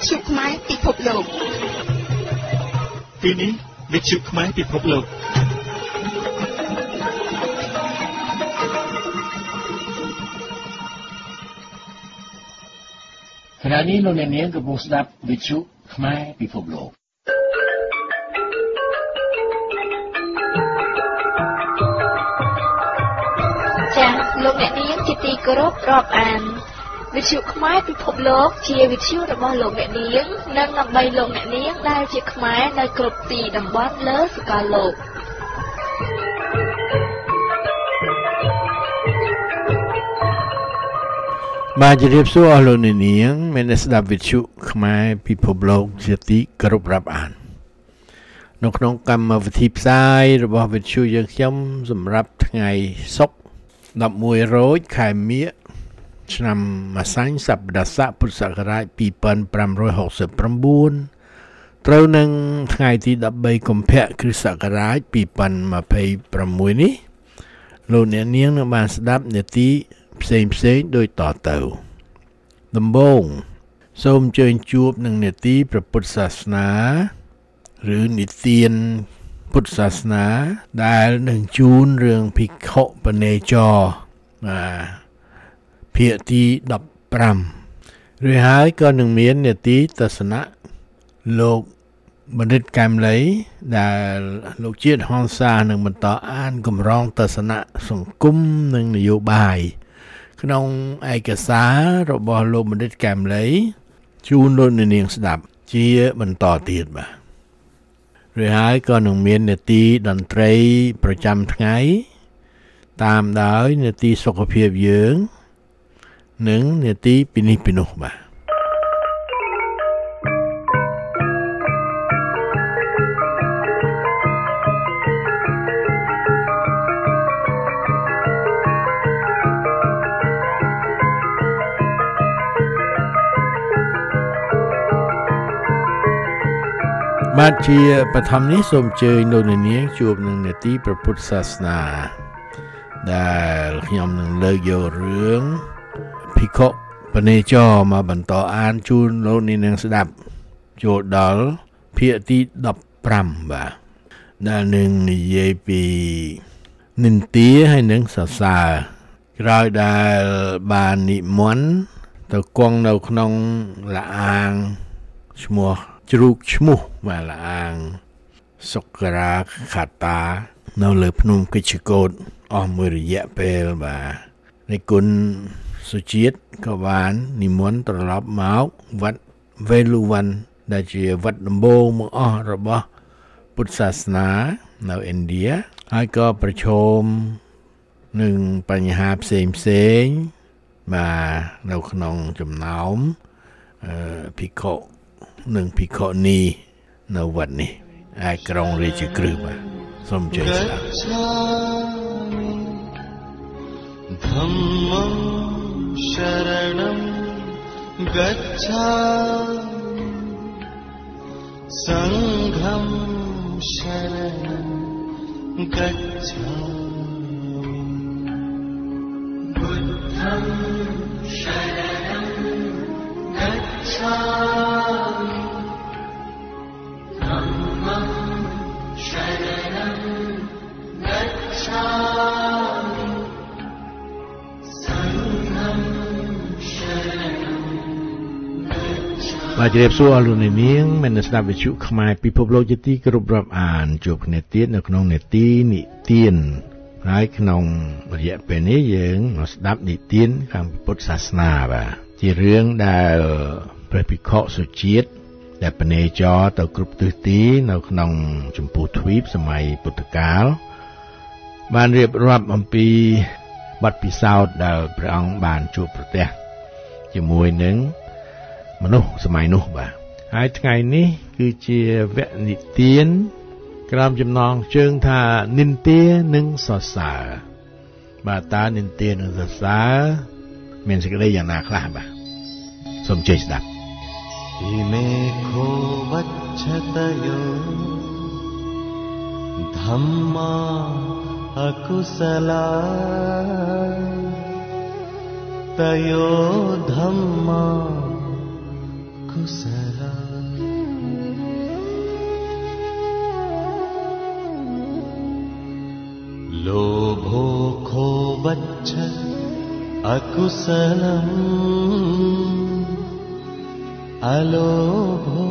ชุไม้ពិភពលោកទីនេះវិទ្យុខ្មែរពិភពលោកขณะนี้លោកអ្នកនាងកំពុងស្ដាប់វិទ្យុខ្មែរពិភពលោកចា៎លោកអ្នកនាងជាទីគោរពរាប់អានវិទ្យុខ្មែរពិភពលោកជាវិទ្យុរបស់លោកអ្នកនាងនិងដើម្បីលោកអ្នកនាងដែលជាខ្មែរនៅគ្រប់ទីតំបន់លើសកលលោកបាទជម្រាបសួរអស់លោកអ្នកនាងមានស្ដាប់វិទ្យុខ្មែរពិភពលោកជាទីគោរពរាប់អាននៅក្នុងកម្មវិធីផ្សាយរបស់វិទ្យុយើងខ្ញុំសម្រាប់ថ្ងៃសុក្រ11រោចខែមិញឆ្នាំម្សាញ់សប្តាហ៍ស័កពុរសករាជ2569ត្រូវនឹងថ្ងៃទី13កុម្ភៈគ្រិស្តសករាជ2026នេះលោកអ្នកនាងនឹងបានស្ដាប់នាទីផ្សេងដូចតទៅដំបូងសូមអញ្ជើញជួបនឹងនាទីព្រះពុទ្ធសាសនាឬនិទានពុទ្ធសាសនាដែលនឹងជូនរឿងភិក្ខុបនេចរភាគទី15ឬហើយក៏នឹងមាននាទីទស្សនៈលោកបណ្ឌិតកែមលីដែលលោកជាតិហងសានឹងបន្តអានកម្រងទស្សនៈសង្គមនិងនយោបាយក្នុងឯកសាររបស់លោកបណ្ឌិតកែមលីជូនលោកអ្នកនាងស្ដាប់ជាបន្តទៀតបាទឬហើយក៏នឹងមាននាទីតន្ត្រីប្រចាំថ្ងៃតាមដោយនាទីសុខភាពយើងនិងនាទីពីនេះពីនោះបាទបាទជាបឋមនេះសូមអញ្ជើញលោកអ្នកនាងជួបនឹងនាទីព្រះពុទ្ធសាសនាដែលខ្ញុំនឹងលើកយករឿងភិក្ខុបនេចរមកបន្តអានជូនលោកអ្នកនាងស្ដាប់ចូលដល់ភាគទី15បាទដែលនឹងនិយាយពីនិន្ទាហើយនឹងសរសើរក្រោយដែលបាននិមន្តទៅគង់នៅក្នុងលអាងឈ្មោះជ្រូកឈ្មោះបាទលអាងសុក្រាខាតានៅលើភ្នំកិច្ចកោតអស់មួយរយៈពេលបាទនៃគុណសុជាតិក៏បាននិមន្តត្រឡប់មកវត្តវេលុវ័នដែលជាវត្តដំបូងបង្អស់របស់ពុទ្ធសាសនានៅឥណ្ឌាហើយក៏ប្រឈមនឹងបញ្ហាផ្សេងបាទនៅក្នុងចំណោមភិក្ខុនិងភិក្ខុនីនៅវត្តនេះឯក្រុងរាជក្រឹសបាទសូមអញ្ជើញស្ដាប់ធម្មំశరణం गच्छामि संघं शरणं गच्छामि बुद्धं शरणं गच्छामि धम्मं शरणं गच्छामि संघंបាទជម្រាបសួរអស់លោកអ្នកនាងមានស្ដាប់វិទ្យុខ្មែរពិភពលោកជាទីគោរពរាប់អានជួបគ្នាទៀតនៅក្នុងនេតិនិទានហើយក្នុងរយៈពេលនេះយើងមកស្ដាប់និទានខាងពុទ្ធសាសនាបាទជារឿងដែលព្រះភិក្ខុសុជាតិដែលបនេចរទៅគ្រប់ទិសទីនៅក្នុងចម្ពោះទ្វីបសម័យពុទ្ធកាលបានរៀបរាប់អំពីបទពិសោធន៍ដែលព្រះអង្គបានជួបប្រទះជាមួយនឹងមនុស្សសម័យនោះបាទហើយថ្ងៃនេះគឺជាវគ្គនិទានក្រោមចំណងជើងថានិន្ទានិងសរសើរបាទតើនិន្ទានិងសរសើរមានសេចក្តីយ៉ាងណាខ្លះបាទសូមជួយស្ដាប់ឥមេខោវច្ឆតយោធម្មាអកុសលាតយោធម្មា लोभो खो बच्छ अकुशलम् अलोभो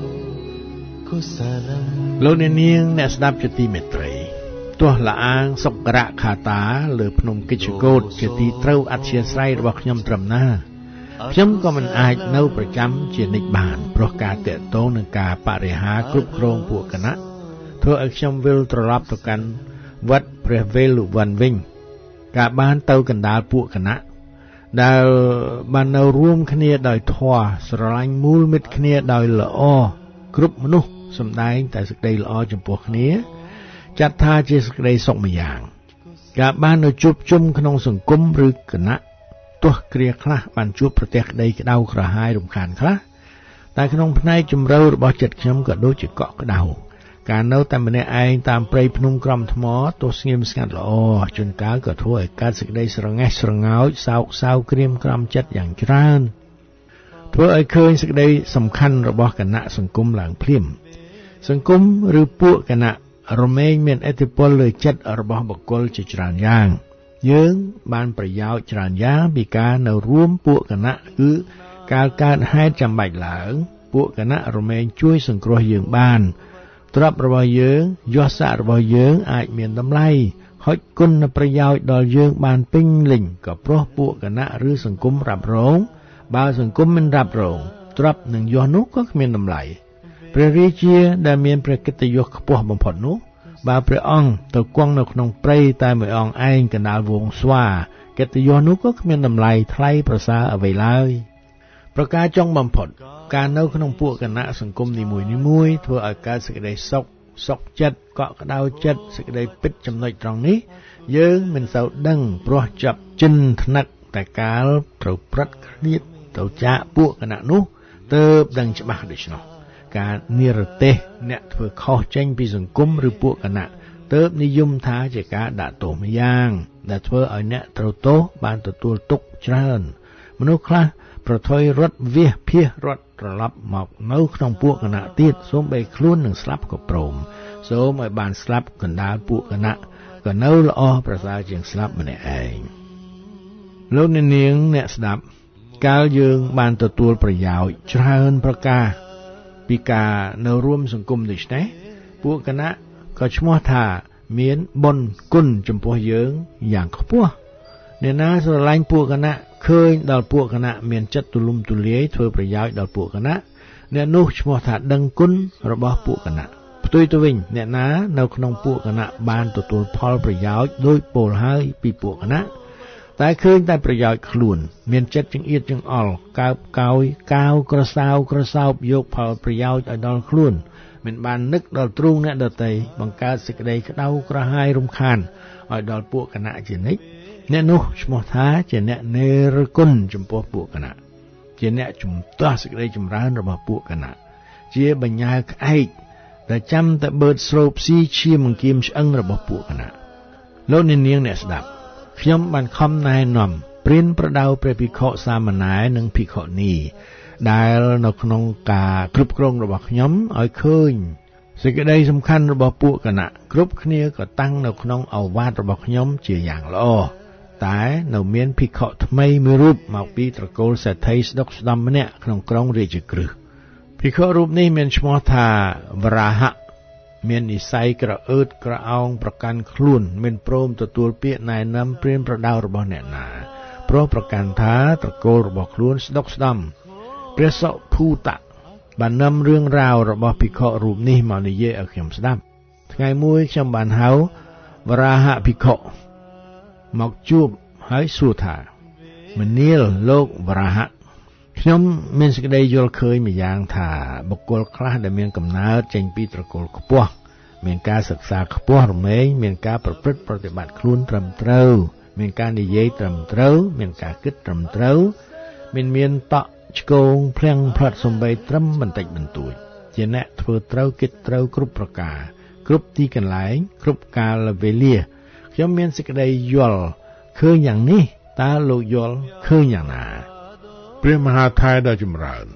कुशलम् លោកអ្នកនាងអ្នកស្ដាប់ជាទីមេត្រីទោះលាអាងសុករៈខាតាលើភ្នំកិច្ចកោតជាទីត្រូវអធិស្ឋានរបស់ខ្ញុំត្រឹមណាខ្ញុំក៏មិនអាចនៅប្រចាំជានិច្ចបានព្រោះការតាក់ទងនឹងការបរិហារគ្រប់គ្រងពួកគណៈធ្វើឲ្យខ្ញុំវិលត្រឡប់ទៅកាន់វត្តព្រះវេលវ័នវិញការបានទៅកណ្ដាលពួកគណៈដែលបាននៅរួមគ្នាដោយធម៌ស្រឡាញ់មូលមិត្តគ្នាដោយល្អគ្រប់មនុស្សសម្ដែងតែសេចក្តីល្អចំពោះគ្នាចាត់ថាជាសេចក្តីសុខមួយយ៉ាងការបាននៅជួបជុំក្នុងសង្គមឬគណៈទោះគ្រាខ្លះបានជួបប្រទះក្តីក្តៅក្រហាយរំខានខ្លះតែក្នុងផ្នែកជំរឿរបស់ចិត្តខ្ញុំក៏ដូចជាកក់ក្តៅការនៅតែម្នាក់ឯងតាមព្រៃភ្នំក្រំថ្មទោះស្ងៀមស្ងាត់ល្អជួនកាលក៏ធ្វើឲ្យកើតសេចក្តីស្រងេះស្រងោចសោកសៅក្រៀមក្រំចិត្តយ៉ាងច្រើនធ្វើឲ្យឃើញសេចក្តីសំខាន់របស់គណៈសង្គមឡើងភ្លាមសង្គមឬពួកគណៈរមែងមានឥទ្ធិពលលើចិត្តរបស់បុគ្គលជាច្រើនយ៉ាងយើងបានប្រយោជន៍ច្រើនយ៉ាងពីការនៅរួមពួកគណៈគឺការកើតហេតុចាំបាច់ឡើងពួកគណៈរមែងជួយសង្គ្រោះយើងបានទ្រព្យរបស់យើងយសៈរបស់យើងអាចមានតម្លៃហុចគុណប្រយោជន៍ដល់យើងបានពេញលេញក៏ព្រោះពួកគណៈឬសង្គមរ៉ាប់រងបើសង្គមមិនរ៉ាប់រងទ្រព្យនិងយសនោះក៏គ្មានតម្លៃព្រះរាជាដែលមានព្រះកិត្តិយសខ្ពស់បំផុតនោះបើព្រះអង្គទៅគង់នៅក្នុងព្រៃតែមួយអង្គឯងកណ្ដាលវងស្វាកិត្តិយសនោះក៏គ្មានតម្លៃថ្លៃប្រសើរអ្វីឡើយប្រការចុងបំផុតការនៅក្នុងពួកគណៈសង្គមនីមួយៗធ្វើឲ្យកើតសេចក្តីសុខចិត្តកក់ក្ដៅចិត្តសេចក្តីពិតចំណុចត្រង់នេះយើងមិនសូវដឹងព្រោះចាប់ចិនថ្នាក់តែកាលត្រូវប្រត់ឃ្លាតទៅចាកពួកគណៈនោះទើបដឹងច្បាស់ដូច្នោះការនិរទេសអ្នកធ្វើខុសចេញពីសង្គមឬពួកគណៈទើបនិយមថាជាការដាក់ទោសម្យ៉ាងដែលធ្វើឲ្យអ្នកត្រូវទោសបានទទួលទុក្ខច្រើនមនុស្សខ្លះប្រថុយរត់វាសភៀសរត់ត្រឡប់មកនៅក្នុងពួកគណៈទៀតសូម្បីខ្លួននឹងស្លាប់ក៏ព្រមសូមឲ្យបានស្លាប់កណ្ដាលពួកគណៈក៏នៅល្អប្រសើរជាងស្លាប់ម្នាក់ឯងលោកអ្នកនាងអ្នកស្ដាប់កាលយើងបានទទួលប្រយោជន៍ច្រើនប្រការពីការនៅរួមសង្គមដូចនេះពួកគណៈក៏ឈ្មោះថាមានបុណ្យគុណចំពោះយើងយ៉ាងខ្ពស់អ្នកណាស្រឡាញ់ពួកគណៈឃើញដល់ពួកគណៈមានចិត្តទូលំទូលាយធ្វើប្រយោជន៍ដល់ពួកគណៈអ្នកនោះឈ្មោះថាដឹងគុណរបស់ពួកគណៈផ្ទុយទៅវិញអ្នកណានៅក្នុងពួកគណៈបានទទួលផលប្រយោជន៍ដោយពោលហើយពីពួកគណៈតែឃើញតែប្រយោជន៍ខ្លួនមានចិត្តចង្អៀតចង្អល់កើបកោយកាវក្រសោបយកផលប្រយោជន៍ឲ្យដល់ខ្លួនមិនបាននឹកដល់ទ្រូងអ្នកដទៃបង្កើតសេចក្តីក្តៅក្រហាយរំខានឲ្យដល់ពួកគណៈជានិច្ចអ្នកនោះឈ្មោះថាជាអ្នកនេរគុណចំពោះពួកគណៈជាអ្នកជំទាស់សេចក្តីចម្រើនរបស់ពួកគណៈជាបញ្ញាក្អែកដែលចាំតែបឺតស្រូបស៊ីឈាមអង្គាមឆ្អឹងរបស់ពួកគណៈលោកនាងអ្នកស្ដាប់ខ្ញុំបានខំណែនាំព្រានប្រដៅព្រះភិក្ខុសាមណេរនិងភិក្ខុនីដែលនៅក្នុងការគ្រប់គ្រងរបស់ខ្ញុំឲ្យឃើញសេចក្តីសំខាន់របស់ពួកគណៈគ្រប់គ្នាក៏តាំងនៅក្នុងឱវាទរបស់ខ្ញុំជាយ៉ាងល្អតែនៅមានភិក្ខុថ្មីមួយរូបមកពីត្រកូលសេដ្ឋីស្ដុកស្ដំម្នាក់ក្នុងក្រុងរាជក្រឹសភិក្ខុរូបនេះមានឈ្មោះថាវរាហៈមាននិស្ស័យក្រអឺតក្រអោងប្រកាន់ខ្លួនមិនព្រមទទួលពាក្យណែនាំព្រានប្រដៅរបស់អ្នកណាព្រោះប្រកាន់ថាត្រកូលរបស់ខ្លួនស្ដុកស្ដំព្រះសុភូតៈបាននាំរឿងរ៉ាវរបស់ភិក្ខុរូបនេះមកនិយាយឲ្យខ្ញុំស្ដាប់ថ្ងៃមួយខ្ញុំបានហៅវរាហៈភិក្ខុមកជួបហើយសួរថាមនាលលោកវរាហៈខ្ញុំមានសេចក្តីយល់ឃើញម្យ៉ាងថាបុគ្គលខ្លះដែលមានកំណើតចេញពីត្រកូលខ្ពស់មានការសិក្សាខ្ពស់រមែងមានការប្រព្រឹត្តប្រតិបត្តិខ្លួនត្រឹមត្រូវមានការនិយាយត្រឹមត្រូវមានការគិតត្រឹមត្រូវមានតក់ឆ្កងភ្លាំងផ្លាត់សំបីត្រឹមបន្តិចបន្តួចជាអ្នកធ្វើត្រូវគិតត្រូវគ្រប់ប្រការគ្រប់ទីកន្លែងគ្រប់កាលវេលាខ្ញុំមានសេចក្តីយល់ឃើញយ៉ាងនេះតើលោកយល់ឃើញយ៉ាងណាព្រះមហាថេរដ៏ចម្រើន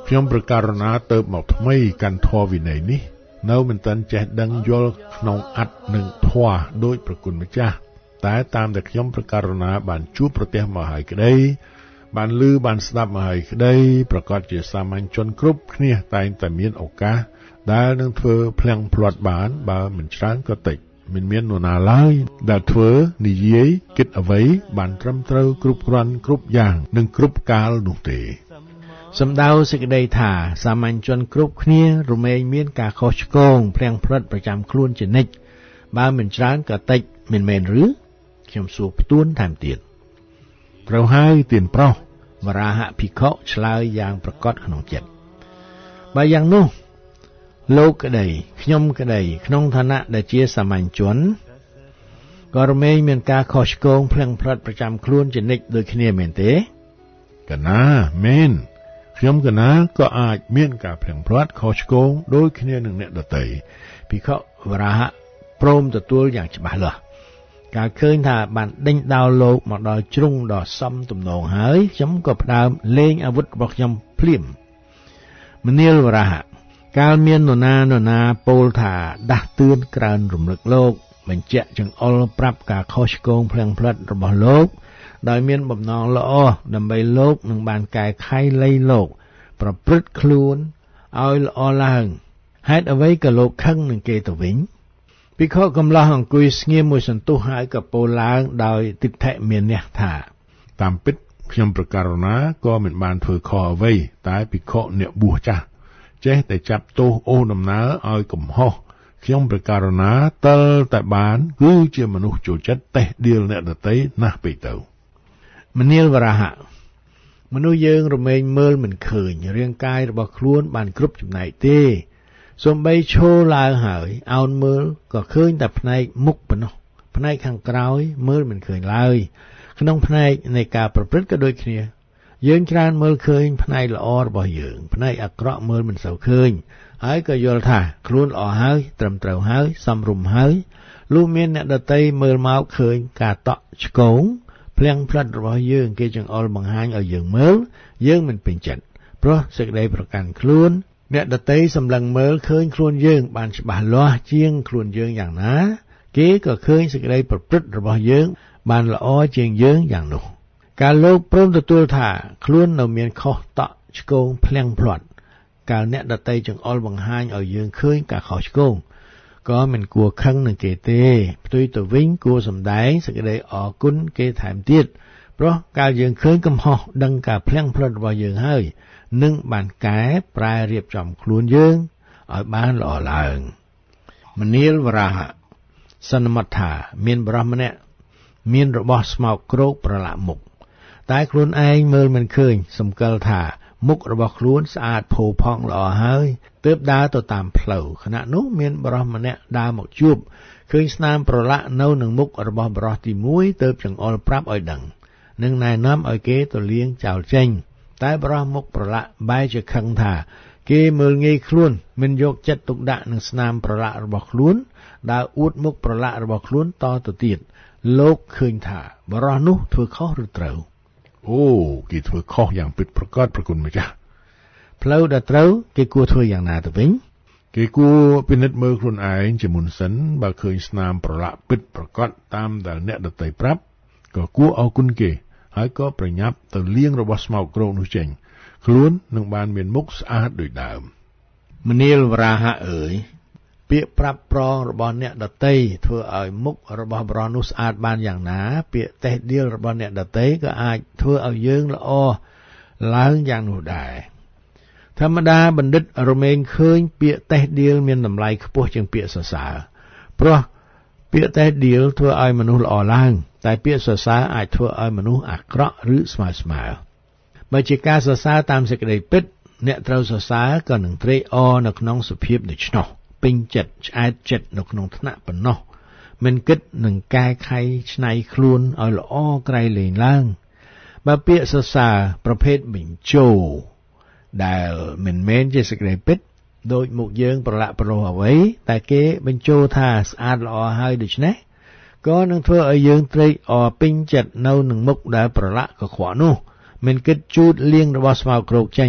ខ្ញុំប្រកាសណាទៅមកថ្មីកាន់ធម៌វិន័យនេះនៅមិនទាន់ចេះដឹងយល់ក្នុងអត្តនិងធម៌ដោយប្រគុណម្ចាស់តែតាមដែលខ្ញុំប្រកាសណាបានជួបប្រទះមកហើយក្តីបានឮបានស្ដាប់មកហើយក្តីប្រកាសជាសាមញ្ញជនគ្រប់គ្នាតែងតែមានឱកាសដែលនឹងធ្វើភ្លាំងផ្្លាត់បានបើមិនច្រើនក៏តិចមិនមាននរណាឡើយដែលធ្វើនិយាយគិតអ្វីបានត្រឹមត្រូវគ្រប់គ្រាន់គ្រប់យ៉ាងនិងគ្រប់កាលនោះទេសម្ដៅសេចក្តីថាសាមញ្ញជនគ្រប់គ្នារមែងមានការខុសឆ្គងភ្លាំងផ្្លាត់ប្រចាំខ្លួនជានិច្ចបើមិនច្រើនក៏តិចមិនមែនឬខ្ញុំសួរផ្ទួនថែមទៀតត្រូវហើយទានប្រុសវរាហភិក្ខុឆ្លើយយ៉ាងប្រកបក្នុងចិត្តបើយ៉ាងនោះលោកក្តីខ្ញុំក្តីក្នុងឋានៈដែលជាសាមញ្ញជនក៏រមែងមានការខុសឆ្គងភ្លាំងផ្្លាត់ប្រចាំខ្លួនជានិច្ចដូចគ្នាមែនទេកណាមែនខ្ញុំកណាក៏អាចមានការភ្លាំងផ្្លាត់ខុសឆ្គងដូចគ្នានឹងអ្នកដទៃភិក្ខុវរាហៈព្រមទទួលយ៉ាងច្បាស់លាស់ការឃើញថាបានដេញដោលលោកមកដល់ជ្រុងដ៏សំទំនងហើយខ្ញុំក៏ផ្ដើមលេងអាវុធរបស់ខ្ញុំភ្លាមមនាលវរាហៈកាលមាននរណាពោលថាដាស់តឿនក្រើនរំលឹកលោកបញ្ជាក់ចង្អុលប្រាប់ការខុសឆ្គងភ្លាំងផ្្លាត់របស់លោកដោយមានបំណងល្អដើម្បីលោកនឹងបានកែខៃលៃលោកប្រព្រឹត្តខ្លួនឲ្យល្អឡើងហេតុអ្វីក៏លោកខឹងនឹងគេទៅវិញភិក្ខុកំឡោះអង្គុយស្ងៀមមួយសន្ទុះហើយក៏ពោលឡើងដោយទិដ្ឋិមានះថាតាមពិតខ្ញុំប្រកាសណាក៏មិនបានធ្វើខុសអ្វីតែភិក្ខុអ្នកបួសចាស់ចេះតែចាប់ទោសអូសដំណើរឲ្យកំហុសខ្ញុំប្រកាសណាតើតែបានគឺជាមនុស្សចូលចិត្តតេះដៀលអ្នកដទៃណាស់ពេកទៅមនាលវរាហៈមនុស្សយើងរមែងមើលមិនឃើញរាងកាយរបស់ខ្លួនបានគ្រប់ចំណែកទេសូម្បីឈរឡើងហើយអោនមើលក៏ឃើញតែផ្នែកមុខប៉ុណ្ណោះផ្នែកខាងក្រោយមើលមិនឃើញឡើយក្នុងផ្នែកនៃការប្រព្រឹត្តក៏ដូចគ្នាយើងច្រើនមើលឃើញផ្នែកល្អរបស់យើងផ្នែកអាក្រក់មើលមិនសូវឃើញហើយក៏យល់ថាខ្លួនល្អហើយត្រឹមត្រូវហើយសមរម្យហើយលុះមានអ្នកដទៃមើលមកឃើញការតក់ឆ្កងភ្លាំងផ្្លាត់របស់យើងគេចង្អុលបង្ហាញឲ្យយើងមើលយើងមិនពេញចិត្តព្រោះសេចក្តីប្រកាន់ខ្លួនអ្នកដទៃសម្លឹងមើលឃើញខ្លួនយើងបានច្បាស់លាស់ជាងខ្លួនយើងយ៉ាងណាគេក៏ឃើញសេចក្តីប្រព្រឹត្តរបស់យើងបានល្អជាងយើងយ៉ាងនោះកាលលោកព្រមទទួលថាខ្លួននៅមានខុសតក់ឆ្កងភ្លាំងផ្្លាត់កាលអ្នកដទៃចង្អុលបង្ហាញឲ្យយើងឃើញការខុសឆ្គងក៏មិនគួរខឹងនឹងគេទេផ្ទុយទៅវិញគួរសម្ដែងសេចក្តីអរគុណគេថែមទៀតព្រោះកាលយើងឃើញកំហុសដឹងការភ្លាំងផ្្លាត់របស់យើងហើយនឹងបានកែប្រែរៀបចំខ្លួនយើងឲ្យបានល្អឡើងមនាលវរាហៈសន្មតថាមានបរិសម្នាក់មានរបស់ស្មោកគ្រោកប្រឡាក់មុខតែខ្លួនឯងមើលមិនឃើញសម្គាល់ថាមុខរបស់ខ្លួនស្អាតផូរផង់ល្អហើយទើបដើរទៅតាមផ្លូវខណៈនោះមានបរិសម្នាក់ដើរមកជួបឃើញស្នាមប្រឡាក់នៅនឹងមុខរបស់បរិសទី1ទើបចង្អុលប្រាប់ឲ្យដឹងនិងណែនាំឲ្យគេទៅលាងចោលចេញតែបរិសមុខប្រឡាក់បែរជាខឹងថាគេមើលងាយខ្លួនមិនយកចិត្តទុកដាក់នឹងស្នាមប្រឡាក់របស់ខ្លួនដើរអួតមុខប្រឡាក់របស់ខ្លួនតទៅទៀតលោកឃើញថាបរិសនោះធ្វើខុសឬត្រូវអូគេធ្វើខុសយ៉ាងពិតប្រាកដប្រគុណម្ចាស់ផ្លូវដែលត្រូវគេគួរធ្វើយ៉ាងណាទៅវិញគេគួរពិនិត្យមើលខ្លួនឯងជាមុនសិនបើឃើញស្នាមប្រឡាក់ពិតប្រាកដតាមដែលអ្នកដទៃប្រាប់ក៏គួរអរគុណគេហើយក៏ប្រញាប់ទៅលាងរបស់ស្មោកគ្រោកនោះចេញខ្លួននឹងបានមានមុខស្អាតដូចដើមមនាលវរាហៈអើយពាក្យប្រាប់ប្រងរបស់អ្នកដទៃធ្វើឲ្យមុខរបស់បរិសនោះស្អាតបានយ៉ាងណាពាក្យតេះដៀលរបស់អ្នកដទៃក៏អាចធ្វើឲ្យយើងល្អឡើងយ៉ាងនោះដែរធម្មតាបណ្ឌិតរមែងឃើញពាក្យតេះដៀលមានតម្លៃខ្ពស់ជាងពាក្យសរសើរព្រោះពាក្យតេះដៀលធ្វើឲ្យមនុស្សល្អឡើងតែពាក្យសរសើរអាចធ្វើឲ្យមនុស្សអាក្រក់ឬស្មើបើជាការសរសើរតាមសេចក្តីពិតអ្នកត្រូវសរសើរក៏នឹងត្រេកអរនៅក្នុងសភាពដូច្នោះពេញចិត្តឆ្អែតចិត្តនៅក្នុងថ្នាក់ប៉ុណ្ណោះមិនគិតនឹងកែខៃឆ្នៃខ្លួនឲ្យល្អក្រៃលែងឡើងបើពាក្យសរសើរប្រភេទបញ្ជោដែលមិនមែនជាសេចក្តីពិតដោយមុខយើងប្រឡាក់ប្រលោះអ្វីតែគេបញ្ជោថាស្អាតល្អហើយដូច្នេះក៏នឹងធ្វើឲ្យយើងត្រេកអរពេញចិត្តនៅនឹងមុខដែលប្រឡាក់កខ្វក់នោះមិនគិតជូតលាងរបស់ស្មៅគ្រោកចេញ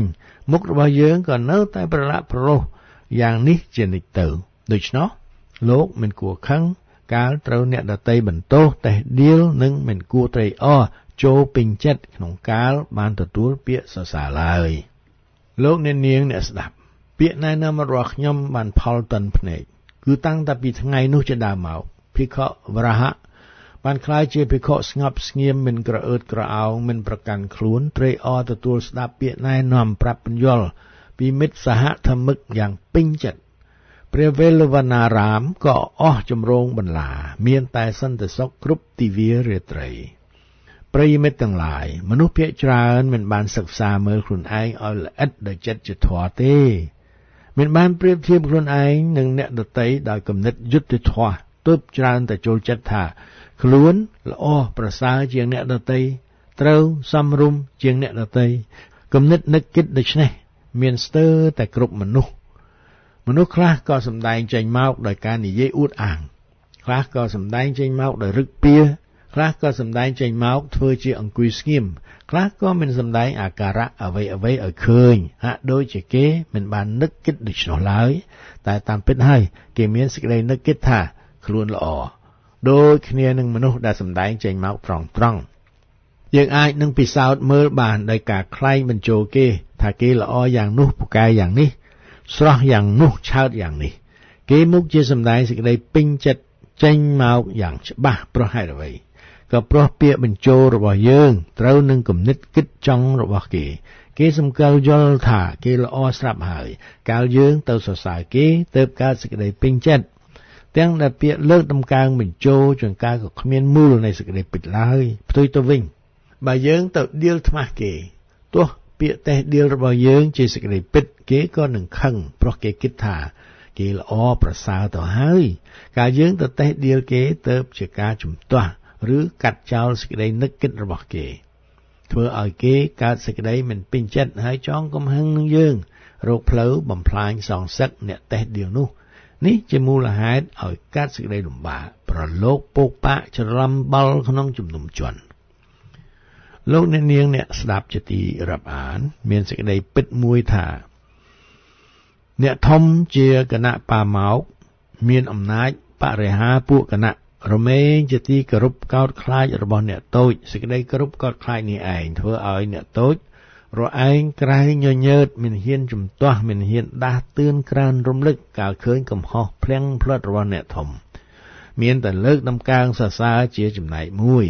មុខរបស់យើងក៏នៅតែប្រឡាក់ប្រឡោះយ៉ាងនេះជានិច្ចទៅដូច្នោះលោកមិនគួរខឹងកាលត្រូវអ្នកដតីបន្ទោសតេះដៀលនិងមិនគួរត្រេកអរចូលពេញចិត្តក្នុងកាលបានទទួលពាក្យសរសើរឡើយលោកអ្នកនាងអ្នកស្ដាប់ពាក្យណែនាំរបស់ខ្ញុំបានផលតន់ភ្នែកគឺតាំងតែពីថ្ងៃនោះជាដើមមកភិក្ខុវរហៈបានក្លាយជាភិក្ខុស្ងប់ស្ងៀមមិនក្រអឺតក្រអោងមិនប្រកាន់ខ្លួនត្រេកអរទទួលស្ដាប់ពាក្យណែនាំប្រាប់ពន្យល់ពីមិត្តសហធម្មឹកយ៉ាងពេញចិត្តព្រះវេលវណ្ណារាមក៏អស់ចម្រងបន្លាមានតែសន្តិសុខគ្រប់ទិវារាត្រីប្រិយមិត្តទាំងឡាយមនុស្សភាគច្រើនមិនបានសិក្សាមើលខ្លួនឯងឲ្យល្អិតដោយចិត្តជាធម៌ទេមិនបានប្រៀបធៀបខ្លួនឯងនឹងអ្នកដទៃដោយគំនិតយុត្តិធម៌ទើបច្រើនតែចូលចិត្តថាខ្លួនល្អប្រសើរជាងអ្នកដទៃត្រូវសមរម្យជាងអ្នកដទៃគំនិតនឹកគិតដូច្នេះមានស្ទើរតែគ្រប់មនុស្សខ្លះក៏សម្ដែងចេញមកដោយការនិយាយអួតអាងខ្លះក៏សម្ដែងចេញមកដោយរឹកពៀខ្លះក៏សម្ដែងចេញមកធ្វើជាអង្គុយស្ងៀមខ្លះក៏មិនសម្ដែងអាការៈអ្វីឲ្យឃើញហាក់ដូចជាគេមិនបាននឹកគិតដូច្នោះឡើយតែតាមពិតហើយគេមានសេចក្តីនឹកគិតថាខ្លួនល្អដូចគ្នានឹងមនុស្សដែលសម្ដែងចេញមកត្រង់យើងអាចនឹងពិសោធន៍មើលបានដោយការខ្លែងបញ្ចូលគេថាគេល្អយ៉ាងនោះពូកែយ៉ាងនេះស្រស់យ៉ាងនោះឆើតយ៉ាងនេះគេមុខជាសម្ដែងសេចក្តីពេញចិត្តចេញមកយ៉ាងច្បាស់ប្រហែលអ្វីក៏ព្រោះពាក្យបញ្ចូលរបស់យើងត្រូវនឹងគំនិតគិតចង់របស់គេសម្គាល់យល់ថាគេល្អស្រាប់ហើយកាលយើងទៅសរសើរគេទើបកើតសេចក្តីពេញចិត្តទាំងដែលពាក្យលើកដំកើងបញ្ចូលជួនកាលក៏គ្មានមូលនៃសេចក្តីពិតឡើយផ្ទុយទៅវិញបើយើងទៅដៀលថ្មាស់គេទោះពាក្យតេះដៀលរបស់យើងជាសេចក្តីពិតគេក៏នឹងខឹងព្រោះគេគិតថាគេល្អប្រសើរទៅហើយកាលយើងទៅតេះដៀលគេទើបជាការជំទាស់ឬកាត់ចោលសេចក្តីនឹកគិតរបស់គេធ្វើឲ្យគេកើតសេចក្តីមិនពេញចិត្តហើយចងកំហឹងនឹងយើងរកផ្លូវបំផ្លាញសងសឹកអ្នកតេះដៀលនោះនេះជាមូលហេតុឲ្យកើតសេចក្តីលំបាកប្រឡូកពកប៉ាក់ច្រឡំបល់ក្នុងជំនុំជន់លោកអ្នកនាងអ្នកស្ដាប់ជាទីរាប់អានមានសេចក្តីពិតមួយថាអ្នកធំជាគណៈបាម៉ោកមានអំណាចបរិហាពួកគណៈរមែងជាទីគោរពកោតខ្លាចរបស់អ្នកតូចសេចក្តីគោរពកោតខ្លាចនេះឯងធ្វើឲ្យអ្នកតូចរឯងក្រែងញញើតមិនហ៊ានជំទាស់មិនហ៊ានដាស់តឿនក្រើនរំលឹកកាលឃើញកំហុសភ្លាំងផ្លិតរបស់អ្នកធំមានតែលើកដំកើងសរសើរជាចំណែកមួយ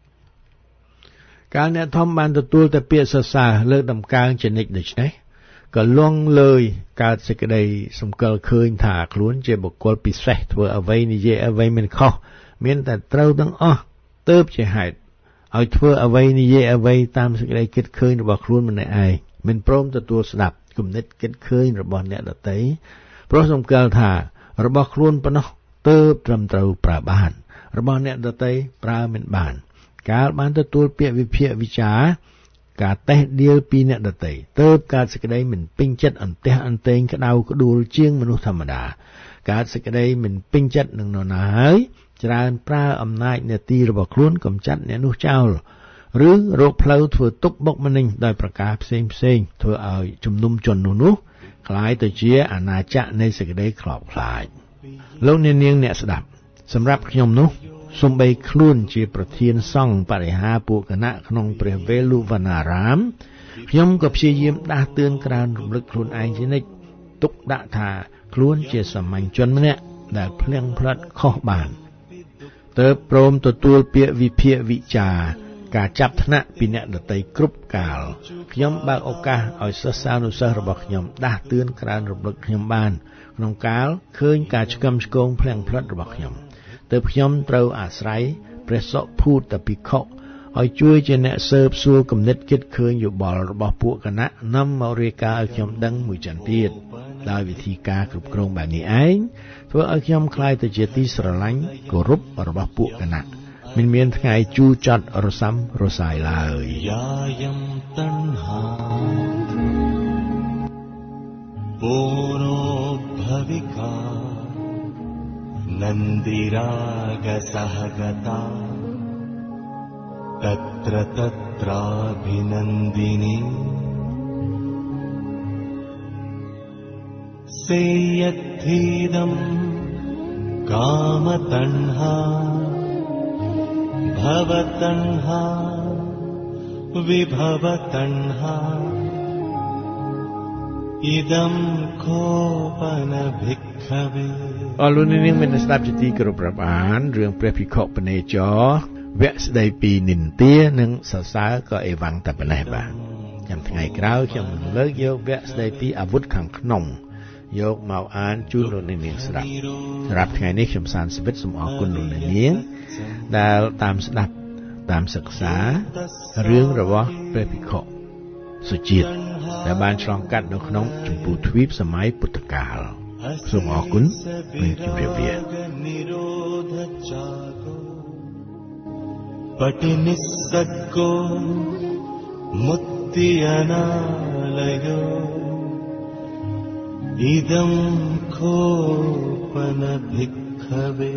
កាលអ្នកធំបានទទួលតែពាក្យសរសើរលើកដំកើងជានិច្ចដូច្នេះក៏លងលើយកើតសេចក្តីសម្គាល់ឃើញថាខ្លួនជាបុគ្គលពិសេសធ្វើអ្វីនិយាយអ្វីមិនខុសមានតែត្រូវទាំងអស់ទើបជាហេតុឲ្យធ្វើអ្វីនិយាយអ្វីតាមសេចក្តីគិតឃើញរបស់ខ្លួនម្នាក់ឯងមិនព្រមទទួលស្ដាប់គំនិតគិតឃើញរបស់អ្នកដទៃព្រោះសម្គាល់ថារបស់ខ្លួនប៉ុណ្ណោះទើបត្រឹមត្រូវប្រើបានរបស់អ្នកដទៃប្រើមិនបានកាលបានទទួលពាក្យវិភាគវិចារការតេះដៀលពីអ្នកដទៃទើបកើតសេចក្តីមិនពេញចិត្តអន្ទះអន្ទែងក្តៅក្ដួលជាងមនុស្សធម្មតាកើតសេចក្តីមិនពេញចិត្តនឹងនរណាហើយច្រើនប្រើអំណាចនាទីរបស់ខ្លួនកំចាត់អ្នកនោះចោលឬរកផ្លូវធ្វើទុកបុកម្នេញដោយប្រការផ្សេងធ្វើឲ្យជំនុំជន់នោះคล้ายទៅជាអាណាចក្រនៃសេចក្តីខ្លោបខ្លាចលោកអ្នកនាងអ្នកស្ដាប់សម្រាប់ខ្ញុំនោះសំបីខ្លួនជាប្រធានសង្ឃបរិហារពួកគណៈក្នុងព្រះវេលវណ្ណារាមខ្ញុំក៏ព្យាយាមដាស់តឿនក្រើនរំលឹកខ្លួនឯងជានិច្ចទុកដាក់ថាខ្លួនជាសាមញ្ញជនម្នាក់ដែលភ្លៀងផ្លាត់ខុសបានទើបព្រមទទួលពាក្យវិភាគវិចារការចាប់ថ្នាក់ពីអ្នកដទៃគ្រប់កាលខ្ញុំបើកឱកាសឲ្យសិស្សានុសិស្សរបស់ខ្ញុំដាស់តឿនក្រើនរំលឹកខ្ញុំបានក្នុងកាលឃើញការឆ្កឹមឆ្គងភ្លៀងផ្លាត់របស់ខ្ញុំទើបខ្ញុំត្រូវអាស្រ័យព្រះសុភូតភិក្ខុឲ្យជួយជាអ្នកស៊ើបសួរគំនិតគិតឃើញយោបល់របស់ពួកគណៈនាំមករាយការណ៍ឲ្យខ្ញុំដឹងមួយចន្ទទៀតដោយវិធីការគ្រប់គ្រងបែបនេះឯងធ្វើឲ្យខ្ញុំក្លាយទៅជាទីស្រឡាញ់គោរពរបស់ពួកគណៈមិនមានថ្ងៃជូរចត់រសាំរសាយឡើយយាយំតណ្ហាបុរោភវិកាनन्दिरागसहगता तत्र तत्राभिनन्दिनी सेयद्धीदं कामतण्हा भवतण्हा विभवतण्हा इदं खोपन भिक्खवे អរលោកនាងមានស្ដាប់ជាទីគោរពរាប់អានរឿងព្រះភិក្ខុបនេចរវគ្គស្ដីពីនិន្ទានិងសរសើរក៏អេវ៉ាំងតែប៉ុណ្ណេះបាទចាំថ្ងៃក្រោយខ្ញុំនឹងលើកយកវគ្គស្ដីពីអាវុធខាងក្នុងយកមកអានជូនលោកនាងស្ដាប់សម្រាប់ថ្ងៃនេះខ្ញុំសានសិវិតសូមអរគុណលោកនាងដែលតាមស្ដាប់តាមសិក្សារឿងរបស់ព្រះភិក្ខុសុជាតិដែលបានឆ្លងកាត់នៅក្នុងចម្ពោះទ្វីបសម័យពុទ្ធកាលសូមអរគុណនិងជម្រាបលា पटिनिस्सद्गो मुक्तिअनालयो इदं खोपन भिक्खवे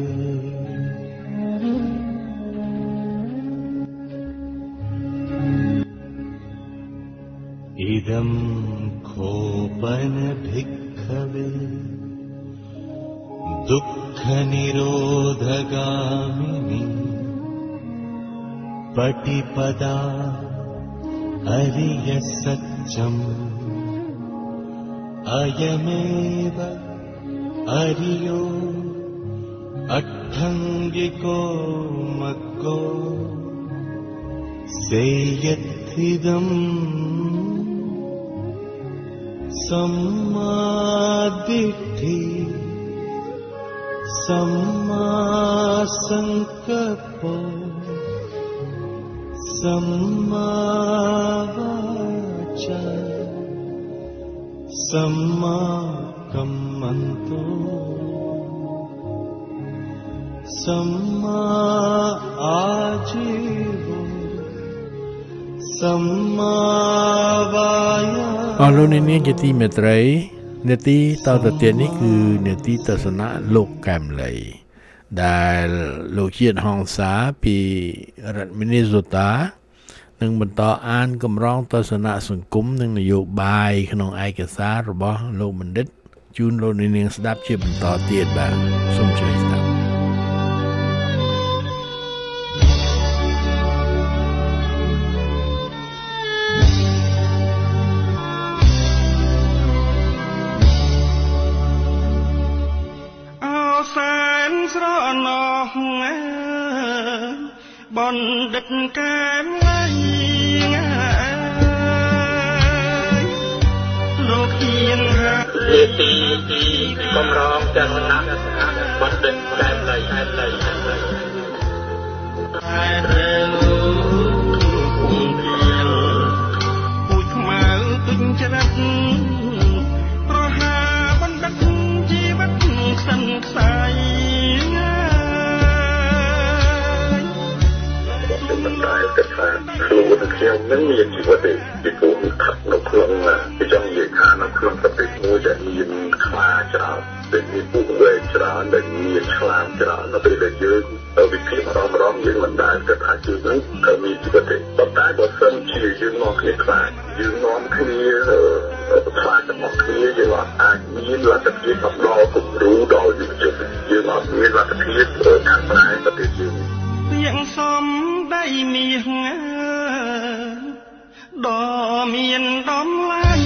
इदं खोपन भिक्खवे दुःखनिरोधगामिनी पटिपदा अरियसत्यम् अयमेव अरियो अट्ठङ्गिको मग्गो सेयत्थिदम् सम्मादिट्ठि सम्मासङ्कल्पो सम्मावाचा सम्माकम्मन्तो सम्मा आजीवो सम्मावाया អរលោកនាងជាទីមេត្រីនាទីតទៅទៀតនេះគឺនាទីទស្សនៈលោកកែមលីដែលលោកជាតិហង្សាពីរដ្ឋមីនីសូតានឹងបន្តអានកម្រងទស្សនៈសង្គមនិងនយោបាយក្នុងឯកសាររបស់លោកបណ្ឌិតជូនលោកនាងស្ដាប់ជាបន្តទៀតបាទសូមជួយស្ដាប់បណ្ឌិតកែមលីលោកហ៊ានហាលេទីកំរងទស្សនៈបណ្ឌិតកែមលីតែលោកពូថ្មៅទុញច្រាត់ប្រហាបណ្ឌិតជីវិតសិនខ្សែតែគិតថាខ្លួនខ្ញុំនឹងមានជីវិតទេពីព្រោះថានៅក្នុងចង់និយាយថានៅក្នុងប្រទេសមួយដែលមានខ្លាច្រើនដែលមានពុកវែកច្រើនដែលមានឆ្លាមច្រើននៅពេលដែលយើងវិភាគរំយើងមិនដែលគិតថាជឿនឹងក៏មានជីវិតទេប៉ុន្តែបើសិនជាយើងនាំគ្នាខ្លាចយើងនាំគ្នាខ្លាចរបស់គ្នាយើងអាចមានលទ្ធភាពដល់គំរូដល់យុវជនយើងអត់មានលទ្ធភាពខាងផ្នែកប្រទេសយើងយ៉ាងសំដីមាសដ៏មានតម្លៃ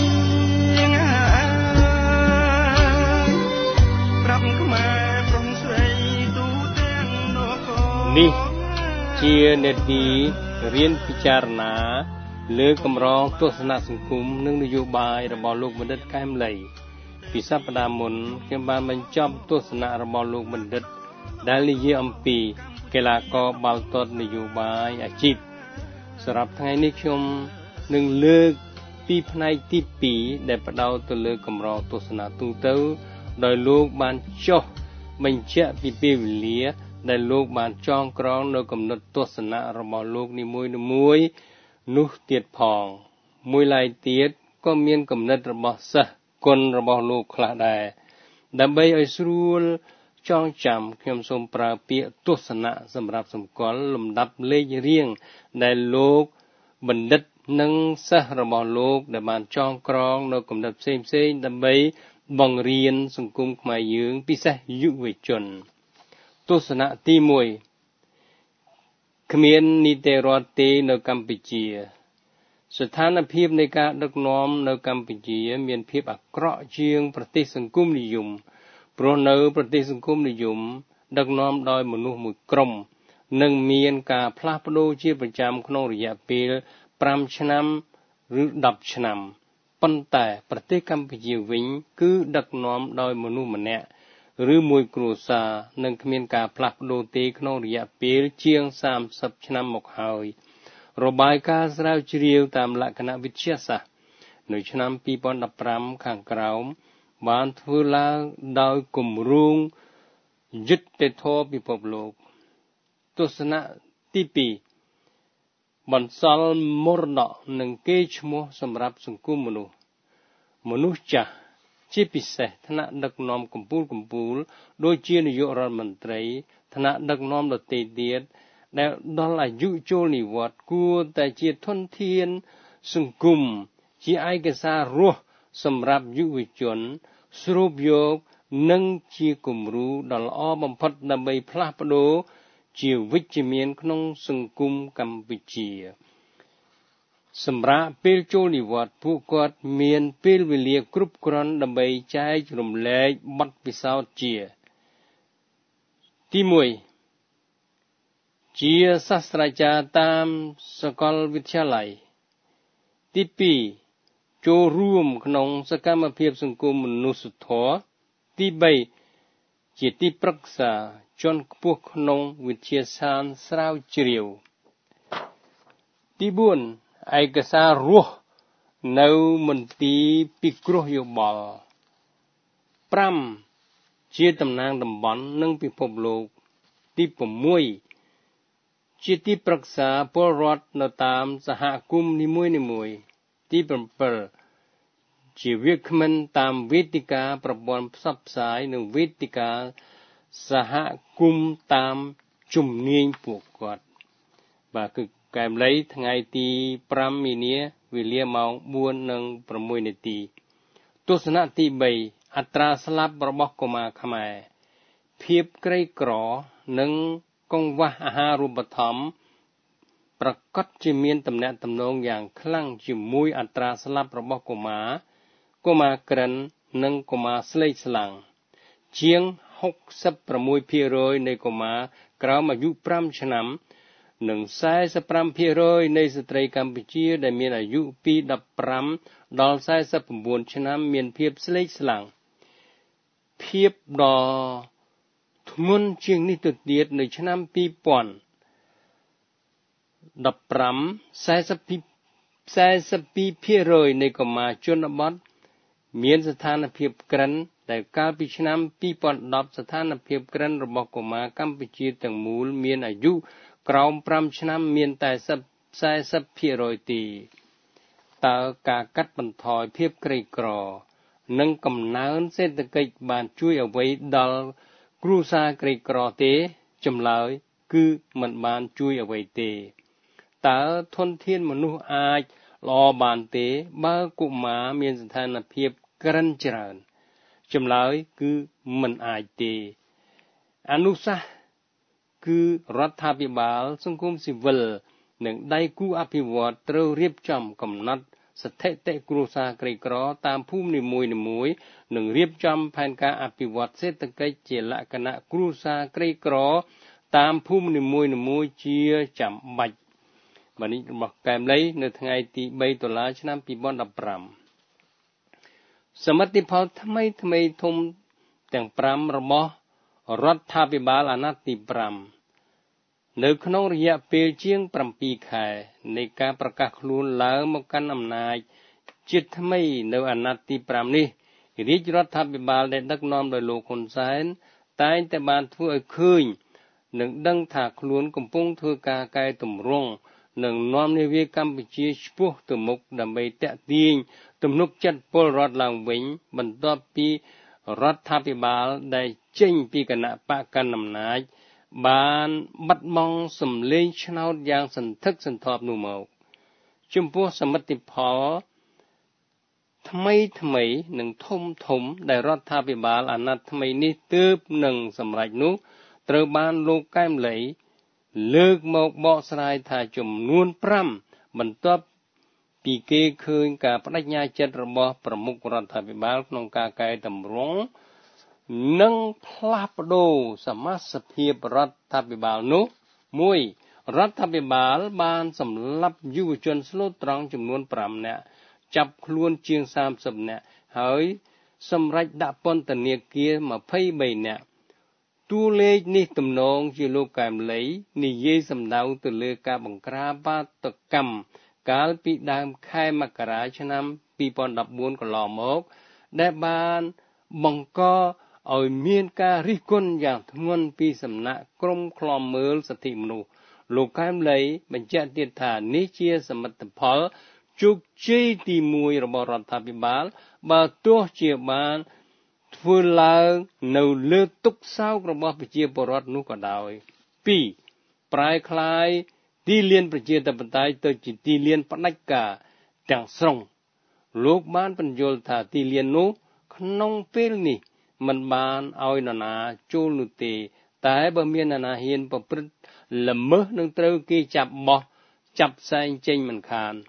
ប្រាប់ខ្មែរប្រុងស្រីទូទាំងនគរនេះជានេតិរៀនពិចារណាលើកម្រងទស្សនៈសង្គមនិងនយោបាយរបស់លោកបណ្ឌិតកែមលីពីសប្តាហ៍មុនខ្ញុំបានបញ្ចប់ទស្សនៈរបស់លោកបណ្ឌិតដែលនិយាយអំពីកីឡាករបាល់ទាត់នយោបាយអាជីពសម្រាប់ថ្ងៃនេះខ្ញុំនឹងលើកពីផ្នែកទី2ដែលផ្ដោតទៅលើកម្រងទស្សនៈទូទៅដោយលោកបានចុះបញ្ជាក់ពីពេលវេលាដែលលោកបានចងក្រងនៅកំណត់ទស្សនៈរបស់លោកនីមួយៗនោះទៀតផងមួយឡែកទៀតក៏មានកំណត់របស់សិស្សគុណរបស់លោកខ្លះដែរដើម្បីឲ្យស្រួលចងចាំខ្ញុំសូមប្រើពាក្យទស្សនៈសម្រាប់សម្គាល់លំដាប់លេខរៀងដែលលោកបណ្ឌិតនិងសិស្សរបស់លោកដែលបានចងក្រងនៅកំណត់ផ្សេងៗដើម្បីបង្រៀនសង្គមខ្មែរយើងពិសេសយុវជនទស្សនៈទី1គ្មាននីតិរដ្ឋទេនៅកម្ពុជាស្ថានភាពនៃការដឹកនាំនៅកម្ពុជាមានភាពអាក្រក់ជាងប្រទេសសង្គមនិយមព្រោះនៅប្រទេសសង្គមនិយមដឹកនាំដោយមនុស្សមួយក្រុមនិងមានការផ្លាស់ប្ដូរជាប្រចាំក្នុងរយៈពេល5ឆ្នាំឬ10ឆ្នាំប៉ុន្តែប្រទេសកម្ពុជាវិញគឺដឹកនាំដោយមនុស្សម្នាក់ឬមួយគ្រួសារនិងគ្មានការផ្លាស់ប្ដូរទេក្នុងរយៈពេលជាង30ឆ្នាំមកហើយរបាយការណ៍ស្រាវជ្រាវតាមលក្ខណៈវិទ្យាសាស្ត្រនៅឆ្នាំ2015ខាងក្រោមបានធ្វើឡើងដោយគម្រោងយុត្តិធម៌ពិភពលោកទស្សនៈទី2បន្សល់មរតកនិងកេរ្តិ៍ឈ្មោះសម្រាប់សង្គមមនុស្សចាស់ជាពិសេសថ្នាក់ដឹកនាំកម្ពូលដូចជានាយករដ្ឋមន្ត្រីថ្នាក់ដឹកនាំដទៃទៀតដែលដល់អាយុចូលនិវត្តន៍គួរតែជាធនធានសង្គមជាឯកសាររស់សម្រាប់យុវជនស្រូបយកនិងជាគំរូដ៏ល្អបំផុតដើម្បីផ្លាស់ប្ដូរជាវិជ្ជមានក្នុងសង្គមកម្ពុជាសម្រាប់ពេលចូលនិវត្តន៍ពួកគាត់មានពេលវេលាគ្រប់គ្រាន់ដើម្បីចែករំលែកបទពិសោធន៍ជាទី1ជាសាស្ត្រាចារ្យតាមសាកលវិទ្យាល័យទី2ចូលរួមក្នុងសកម្មភាពសង្គមមនុស្សធម៌ទី3ជាទីប្រឹក្សាជាន់ខ្ពស់ក្នុងវិទ្យាសាស្ត្រស្រាវជ្រាវទី4ឯកសាររស់នៅមន្ទីរពិគ្រោះយោបល់5ជាតំណាងតំបន់និងពិភពលោកទី6ជាទីប្រឹក្សាពលរដ្ឋនៅតាមសហគមន៍នីមួយៗទី7ជាវាគ្មិនតាមវេទិកាប្រព័ន្ធផ្សព្វផ្សាយនិងវេទិកាសហគមន៍តាមជំនាញពួកគាត់បាទគឺកែមលីថ្ងៃទី5មីនាវេលាម៉ោង 4:06 នាទីទស្សនៈទី3អត្រាស្លាប់របស់កុមារខ្មែរភាពក្រីក្រនិងកង្វះអាហារូបត្ថម្ភប្រកាសជាមានទំនាក់ទំនងយ៉ាងខ្លាំងជាមួយអត្រាស្លាប់របស់កុមារក្រិននិងកុមារស្លេកស្លាំងជាង 66% នៃកុមារក្រោមអាយុ5ឆ្នាំនិង 45% នៃស្ត្រីកម្ពុជាដែលមានអាយុពី15ដល់49ឆ្នាំមានភាពស្លេកស្លាំងភាពដ៏ធ្ងន់ជាងនេះទៅទៀតនៅឆ្នាំ2015 42% នៃកុមារជនបទមានស្ថានភាពក្រិនដែលកាលពីឆ្នាំ2010ស្ថានភាពក្រិនរបស់កុមារកម្ពុជាទាំងមូលមានអាយុក្រោម5ឆ្នាំមានតែ 40% ទេតើការកាត់បន្ថយភាពក្រីក្រនិងកំណើនសេដ្ឋកិច្ចបានជួយអ្វីដល់គ្រួសារក្រីក្រទេចម្លើយគឺមិនបានជួយអ្វីទេតើធនធានមនុស្សអាចល្អបានទេបើកុមារមានស្ថានភាពក្រិនច្រើនចម្លើយគឺមិនអាចទេអនុសាសន៍គឺរដ្ឋាភិបាលសង្គមស៊ីវិលនិងដៃគូអភិវឌ្ឍន៍ត្រូវរៀបចំកំណត់ស្ថិតិគ្រួសារក្រីក្រតាមភូមិនីមួយៗនិងរៀបចំផែនការអភិវឌ្ឍសេដ្ឋកិច្ចជាលក្ខណៈគ្រួសារក្រីក្រតាមភូមិនីមួយៗជាចាំបាច់បាទនេះរបស់កែមលីនៅថ្ងៃទី3តុលាឆ្នាំ2015សមិទ្ធផលថ្មីធំទាំង5របស់រដ្ឋាភិបាលអាណត្តិទី5នៅក្នុងរយៈពេលជាង7ខែនៃការប្រកាសខ្លួនឡើងមកកាន់អំណាចជាថ្មីនៅអាណត្តិទី5នេះរាជរដ្ឋាភិបាលដែលដឹកនាំដោយលោកហ៊ុនសែនតែងតែបានធ្វើឲ្យឃើញនិងដឹងថាខ្លួនកំពុងធ្វើការកែតម្រង់និងនាំនាវាកម្ពុជាឆ្ពោះទៅមុខដើម្បីទាក់ទាញទំនុកចិត្តពលរដ្ឋឡើងវិញបន្ទាប់ពីរដ្ឋាភិបាលដែលចេញពីគណៈបកកណ្ដាលអំណាចបានបាត់បង់សម្លេងឆ្នោតយ៉ាងសន្ធឹកសន្ធាប់នោះមកចំពោះសមិទ្ធផលថ្មីនិងធំដែលរដ្ឋាភិបាលអាណត្តិថ្មីនេះទើបនឹងសម្រេចនោះត្រូវបានលោកកែមលីលើកមកបកស្រាយថាចំនួន5បន្ទាប់ពីគេឃើញការបដិញ្ញាចិត្តរបស់ប្រមុខរដ្ឋាភិបាលក្នុងការកែតម្រង់និងផ្លាស់ប្ដូរសមាជិកភាពរដ្ឋាភិបាលនោះ1រដ្ឋាភិបាលបានសម្លាប់យុវជនស្លូតត្រង់ចំនួន5នាក់ចាប់ខ្លួនជាង30នាក់ហើយសម្រេចដាក់ពន្ធនាគារ23នាក់តួលេខនេះទំនងជាលោកកែមលីនិយាយសម្ដៅទៅលើការបង្ក្រាបបាតុកម្មកាលពីដើមខែមករាឆ្នាំ2014កន្លងមកដែលបានបង្កឲ្យមានការរិះគន់យ៉ាងធ្ងន់ពីសំណាក់ក្រុមឃ្លាំមើលសិទ្ធិមនុស្សលោកកែមលីបញ្ជាក់ទៀតថានេះជាសមិទ្ធផលជោគជ័យទី1របស់រដ្ឋាភិបាលបើទោះជាបានធ្វើឡើងនៅលើទុកសោករបស់ប្រជាពលរដ្ឋនោះក៏ដោយ2ប្រែក្លាយទីលានប្រជាធិបតេយ្យទៅជាទីលានផ្ដាច់ការទាំងស្រុងលោកបានបញ្យល់ថាទីលាននោះក្នុងពេលនេះមិនបានឲ្យនរណាចូលនោះទេតែបើមាននរណាហ៊ានប្រព្រឹត្តល្មើសនឹងត្រូវគេចាប់បោះចាប់ផ្សែងចេញមិនខាន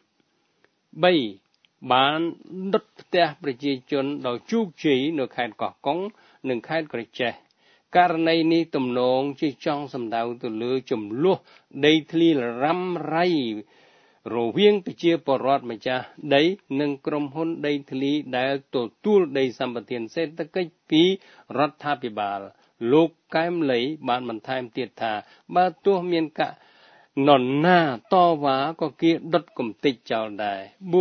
3បានដុតផ្ទះប្រជាជនដោយជោគជ័យនៅខេត្តកោះកុងនិងខេត្តក្រចេះករណីនេះទំនងជាចង់សម្ដៅទៅលើចំនួនដីធ្លីរ៉ាំរ៉ៃរវាងប្រជាពលរដ្ឋម្ចាស់ដីនិងក្រុមហ៊ុនដីធ្លីដែលទទួលដីសម្បត្តិសេដ្ឋកិច្ចពីរដ្ឋាភិបាលលោកកែមលីបានបន្ថែមទៀតថាបើទោះមាននរណាតវ៉ាក៏គេដុតកំទេចចោលដែរ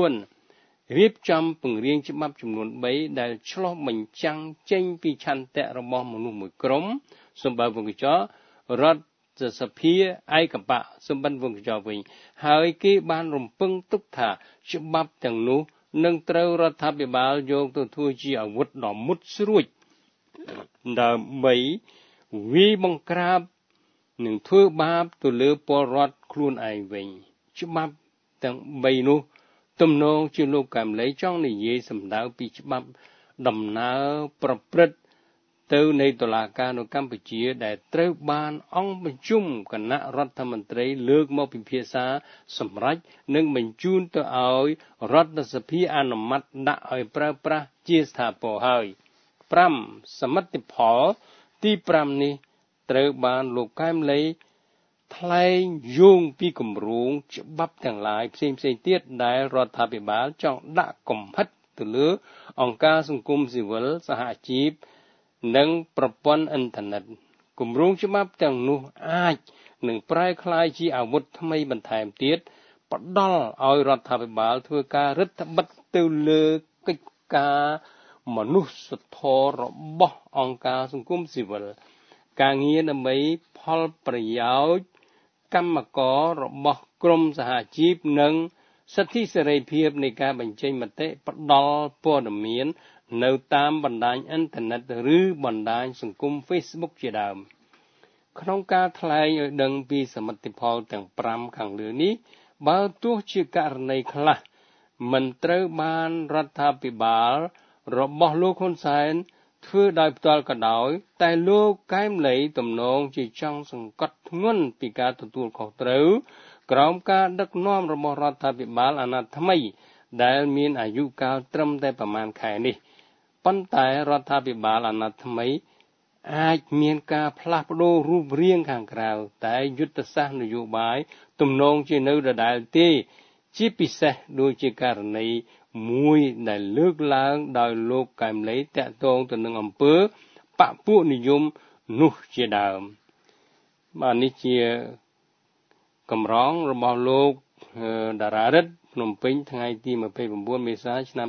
4រៀបចំពង្រៀងច្បាប់ចំនួន3ដែលឆ្លុះបញ្ចាំងចេញពីឆន្ទៈរបស់មនុស្សមួយក្រុមសម្បត្តិវង្កចរដ្ឋសភាឯកបៈសម្បត្តិវង្កចវិញហើយគេបានរំពឹងទុកថាច្បាប់ទាំងនោះនឹងត្រូវរដ្ឋាភិបាលយកទៅធ្វើជាអាវុធដ៏មុតស្រួចដើម្បីវាយបង្ក្រាបនឹងធ្វើបាបទៅលើពលរដ្ឋខ្លួនឯងវិញច្បាប់ទាំង3នោះទំនងជាលោកកែមលីចង់និយាយសម្ដៅពីច្បាប់ដំណើរប្រព្រឹត្តទៅនៃតុលាការនៅកម្ពុជាដែលត្រូវបានអង្គប្រជុំគណៈរដ្ឋមន្ត្រីលើកមកពិភាក្សាសម្រេចនិងបញ្ជូនទៅឲ្យរដ្ឋសភាអនុម័តដាក់ឲ្យប្រើប្រាស់ជាស្ថាពរហើយ5សមិទ្ធផលទី5នេះត្រូវបានលោកកែមលីថ្លែងយោងពីគម្រោងច្បាប់ទាំងឡាយផ្សេងទៀតដែលរដ្ឋាភិបាលចង់ដាក់កំហិតទៅលើអង្គការសង្គមស៊ីវិលសហជីពនិងប្រព័ន្ធអ៊ីនធឺណិតគម្រោងច្បាប់ទាំងនោះអាចនឹងប្រែក្លាយជាអាវុធថ្មីបន្ថែមទៀតផ្ដល់ឲ្យរដ្ឋាភិបាលធ្វើការរឹតបន្តឹងទៅលើកិច្ចការមនុស្សធម៌របស់អង្គការសង្គមស៊ីវិលការងារដើម្បីផលប្រយោជន៍កម្មកររបស់ក្រមសហជីពនិងសិទ្ធិសេរីភាពនៃការបញ្ចេញមតិផ្ដល់ព័ត៌មាននៅតាមបណ្ដាញអ៊ីនធឺណិតឬបណ្ដាញសង្គម Facebook ជាដើមក្នុងការថ្លែងឲ្យដឹងពីសមិទ្ធផលទាំង5ខាងលើនេះបើទោះជាករណីខ្លះមិនត្រូវបានរដ្ឋាភិបាលរបស់លោកហ៊ុនសែនធ្វើដោយផ្ទាល់ក៏ដោយតែលោកកែមលីទំនងជាចង់សង្កត់ធ្ងន់ពីការទទួលខុសត្រូវក្រោមការដឹកនាំរបស់រដ្ឋាភិបាលអាណត្តិថ្មីដែលមានអាយុកាលត្រឹមតែប្រមាណខែនេះប៉ុន្តែរដ្ឋាភិបាលអាណត្តិថ្មីអាចមានការផ្លាស់ប្ដូររូបរាងខាងក្រៅតែយុទ្ធសាស្ត្រនយោបាយទំនងជានៅដដែលទេជាពិសេសដូចជាករណីមួយដែលលើកឡើងដោយលោកកែមលីតាក់ទងទៅនឹងអំពើបពុនិយមនោះជាដើមបាទនេះជាកម្រងរបស់លោកតារារិទ្ធភ្នំពេញថ្ងៃទី29មេសាឆ្នាំ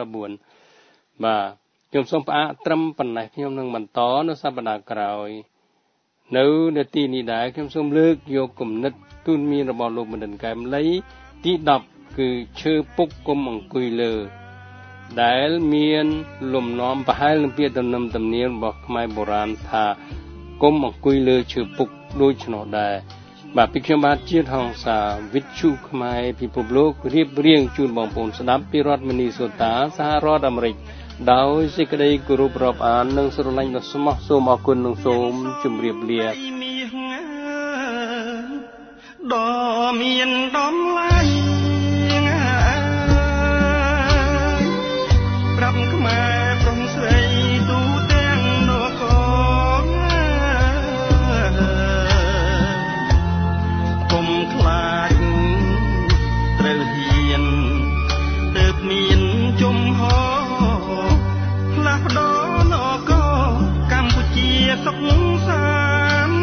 2014បាទខ្ញុំសូមផ្អាកត្រឹមប៉ុណ្ណេះខ្ញុំនឹងបន្តនៅសប្តាហ៍ក្រោយនៅនាទីនេះដែរខ្ញុំសូមលើកយកគំនិតទូន្មានរបស់លោកបណ្ឌិតកែមលីទី10គឺឈើពុកគុំអង្គុយលើដែលមានលំនាំប្រហែលនឹងពាក្យទំនៀមរបស់ខ្មែរបុរាណថាគុំអង្គុយលើឈើពុកដូច្នោះដែរបាទពីខ្ញុំបាទជាហងសាវិទ្យុខ្មែរពិភពលោករៀបរៀងជូនបងប្អូនស្ដាប់ពីរដ្ឋមីនីសូតាសហរដ្ឋអាមេរិកដោយសេចក្តីគោរពរាប់អាននិងស្រឡាញ់ដ៏ស្មោះសូមអរគុណនិងសូមជម្រាបលាដ៏មានតម្លៃប្រាប់ខ្មែរប្រុងស្រីទូទាំងនគរគុំខ្លាចត្រូវហ៊ានទើបមានជំហរផ្លាស់ប្ដូរនគរកម្ពុជាសុខសាន្ត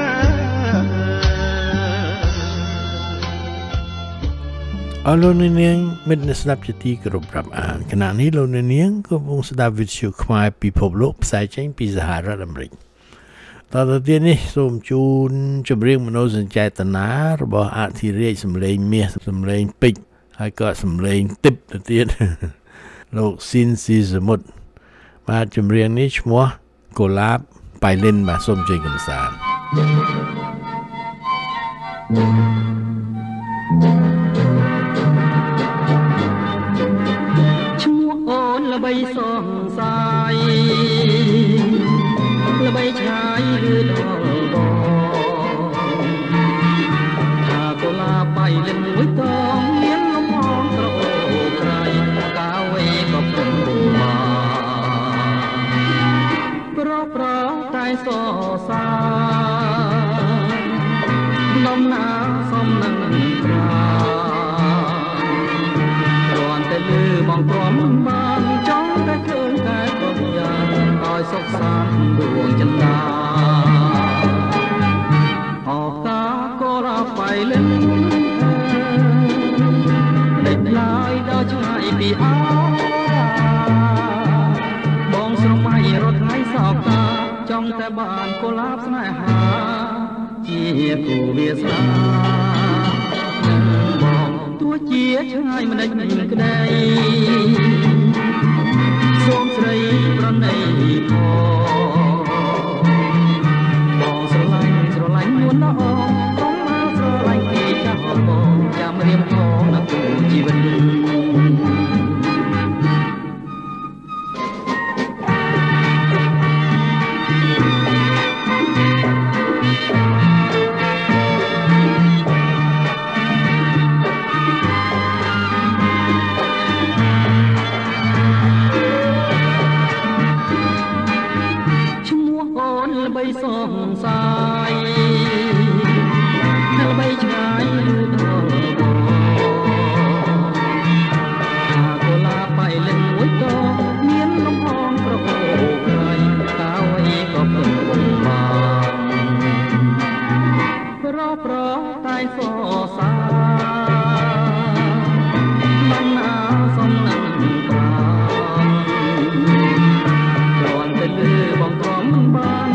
អរលោកអ្នកនាងមិត្តអ្នកស្ដាប់ជាទីគោរពរាប់អានគណៈនេះលោកអ្នកនាងកំពុងស្ដាប់វិទ្យុខ្មែរពិភពលោកផ្សាយចេញពីសហរដ្ឋអាមេរិកតទៅទៀតនេះសូមជូនចម្រៀងមនោសញ្ចេតនារបស់អធិរាជសម្លេងមាសសម្លេងពេជ្រហើយក៏សម្លេងទិបទៅទៀតលោកស៊ីនស៊ីសមុទ្របាទចម្រៀងនេះឈ្មោះកូឡាបបៃលិនបាទសូមជួយកំសាន្តល្បីសងសាយល្បីឆាយឬដល់បងថាកូឡាបៃលិនមួយតងមានលំអងក្រអូក្រៃកាវេក៏ពុំមកប្រតែសសាដំណាសំនឹងត្រាគ្រាន់តែលឺបងព្រមបានចង់តែឃើញតែក៏យ៉ាងឲ្យសុខសាន្តដួងចិន្តាអរកាក៏រាប់បៃលិនដេកឡើយដល់ឆ្ងាយពីអបងស្រមៃរត់ថ្ងៃសោកតាចង់តែបានកុលាបស្នេហាជាគូវាសនាទោះជាឆ្ងាយមិនដេញក្ដីសូមស្រីប្រណីផងស្រឡាញ់នួនល្អកុំមកស្រឡាញ់គេចាស់បងចាំរៀមផងណាគូជីវិតសងសាយល្បីឆ្ងាយដល់បងថាកូឡាបៃលិនមួយតមានលំអងក្រអូក្រៃកាវអីក៏ពុំបានប្រតែសសាមិនណាសំណាំប្រាគ្រាន់តែលឺបងព្រមមិនបាន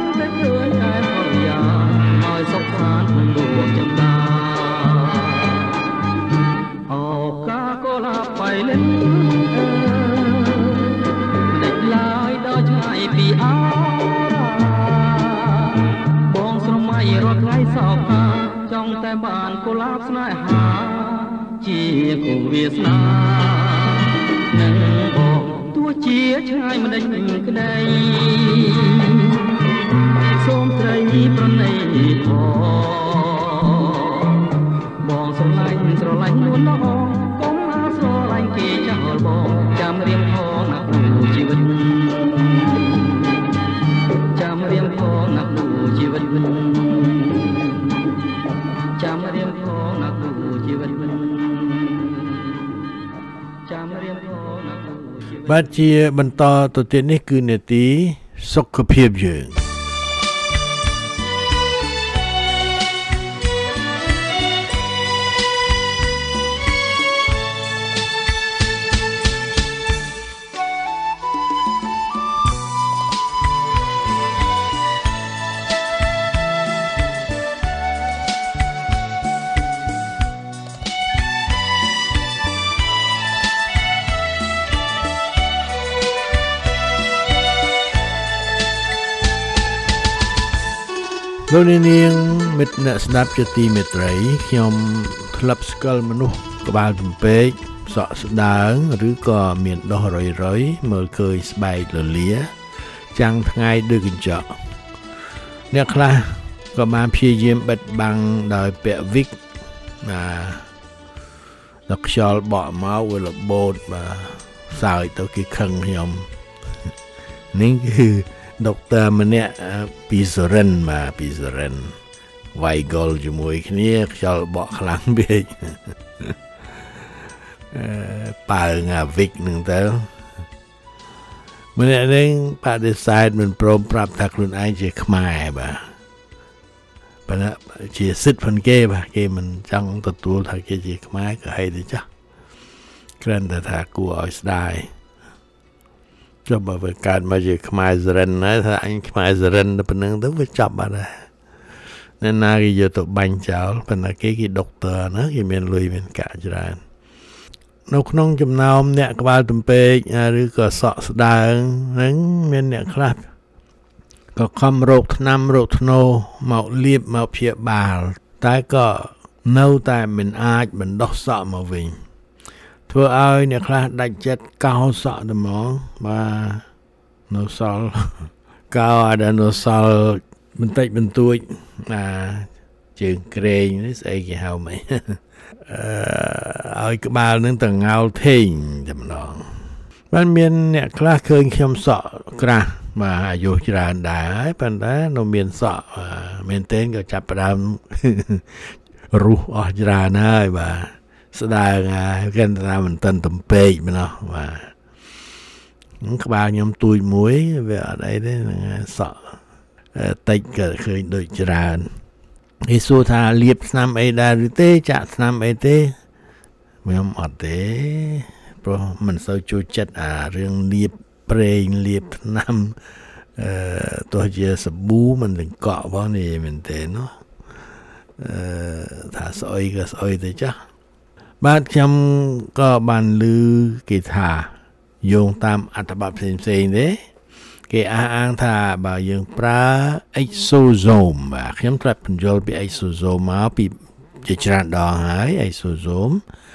សុខសាន្តដួងចិន្តាអោកាកូឡាបៃលិនដេកឡើយដល់ឆ្ងាយពីអបងស្រមៃរត់ថ្ងៃសោកតាចង់តែបានកូឡាបស្នេហាជាគូវាសនានឹងបងទោះជាឆ្ងាយមិនដេញក្ដីសូមស្រីប្រណីផងបងស្រឡាញ់នួនល្អកុំមកស្រឡាញ់គេចោលបងចាំរៀងផងណាគូជីវិតចាំរៀងផងណាគូជីវិតចាំរៀងផងណាគូជីវិតចាំរៀងផងណាគូជីវិតបាទជាបន្តទៅទៀតនេះគឺនេតិសុខភាពយើងលោកនាងមិត្តអ្នកស្ដាប់ជាទីមេត្រីខ្ញុំធ្លាប់ស្គាល់មនុស្សក្បាលទំពេកសក់ស្ដើងឬក៏មានដោះរយមើលឃើញស្បែកលលាចាំងថ្ងៃដូចកញ្ចក់អ្នកខ្លះក៏បានព្យាយាមបិទបាំងដោយពាក់វិកដល់ខ្យល់បក់មកវារបូតបាទសើចទៅគេខឹងខ្ញុំនេះគឺដុកទ័រម្នាក់ពីសុរិនបាទពីសុរិនវាយកលជាមួយគ្នាខ្យល់បក់ខ្លាំងពេកប៉ើងអាវិកនឹងទៅម្នាក់នេះបដិសេធមិនព្រមប្រាប់ថាខ្លួនឯងជាខ្មែរបាទប៉ុន្តែជាសិទ្ធិផងគេបាទគេមិនចង់ទទួលថាគេជាខ្មែរក៏ហីទៅចាស់គ្រាន់តែថាគួរឲ្យស្ដាយចុះបើវាកើតមកជាខ្មែរសរិនណាថាអញខ្មែរសរិនទៅប៉ុណ្្នឹងទៅវាចាប់បាត់ហើយអ្នកណាគេយកទៅបាញ់ចោលប៉ុន្តែគេដុកទ័រណាគេមានលុយមានកាក់ច្រើននៅក្នុងចំណោមអ្នកក្បាលទំពេកឬក៏សក់ស្ដើងហ្នឹងមានអ្នកខ្លះក៏ខំរោគថ្នាំរោគធ្នោមកលាបមកព្យាបាលតែក៏នៅតែមិនអាចបណ្ដោះសក់មកវិញធ្វើឲ្យអ្នកខ្លះដាច់ចិត្តកោសក់ទៅហ្មងបាទនៅសល់កោអត់នៅសល់បន្តិចបន្តួចជើងក្រែងនេះស្អីគេហៅមិនឲ្យក្បាលនឹងតងោលធេងតែម្ដងបានមានអ្នកខ្លះឃើញខ្ញុំសក់ក្រាស់បាទអាយុច្រើនដែរហើយប៉ុន្តែនៅមានសក់មែនទែនក៏ចាប់ផ្ដើមរុះអស់ច្រើនហើយបាទស្ដើងគេថាមិនទាន់ទំពេកម្ដងបាទក្បាលខ្ញុំទួយមួយវាអត់អីទេសក់តិចក៏ឃើញដូចច្រើនគេសួរថាលាបថ្នាំអីដែរឬទេចាក់ថ្នាំអីទេខ្ញុំអត់ទេព្រោះមិនសូវចូលចិត្តរឿងលាបប្រេងលាបថ្នាំទោះជាសាប៊ូមិនទាំងកក់ផងនេះមែនទេណាថាស្អុយក៏ស្អុយទៅចាស់បាទខ្ញុំក៏បានឮគេថាយោងតាមអត្ថបទផ្សេងៗទេគេអះអាងថាបើយើងប្រើ exosome បាទខ្ញុំត្រូវបញ្យល់ពី exosome មកពីជាច្រើនដងហើយ exosome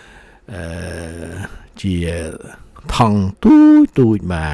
ជាថង់ទូចបាទ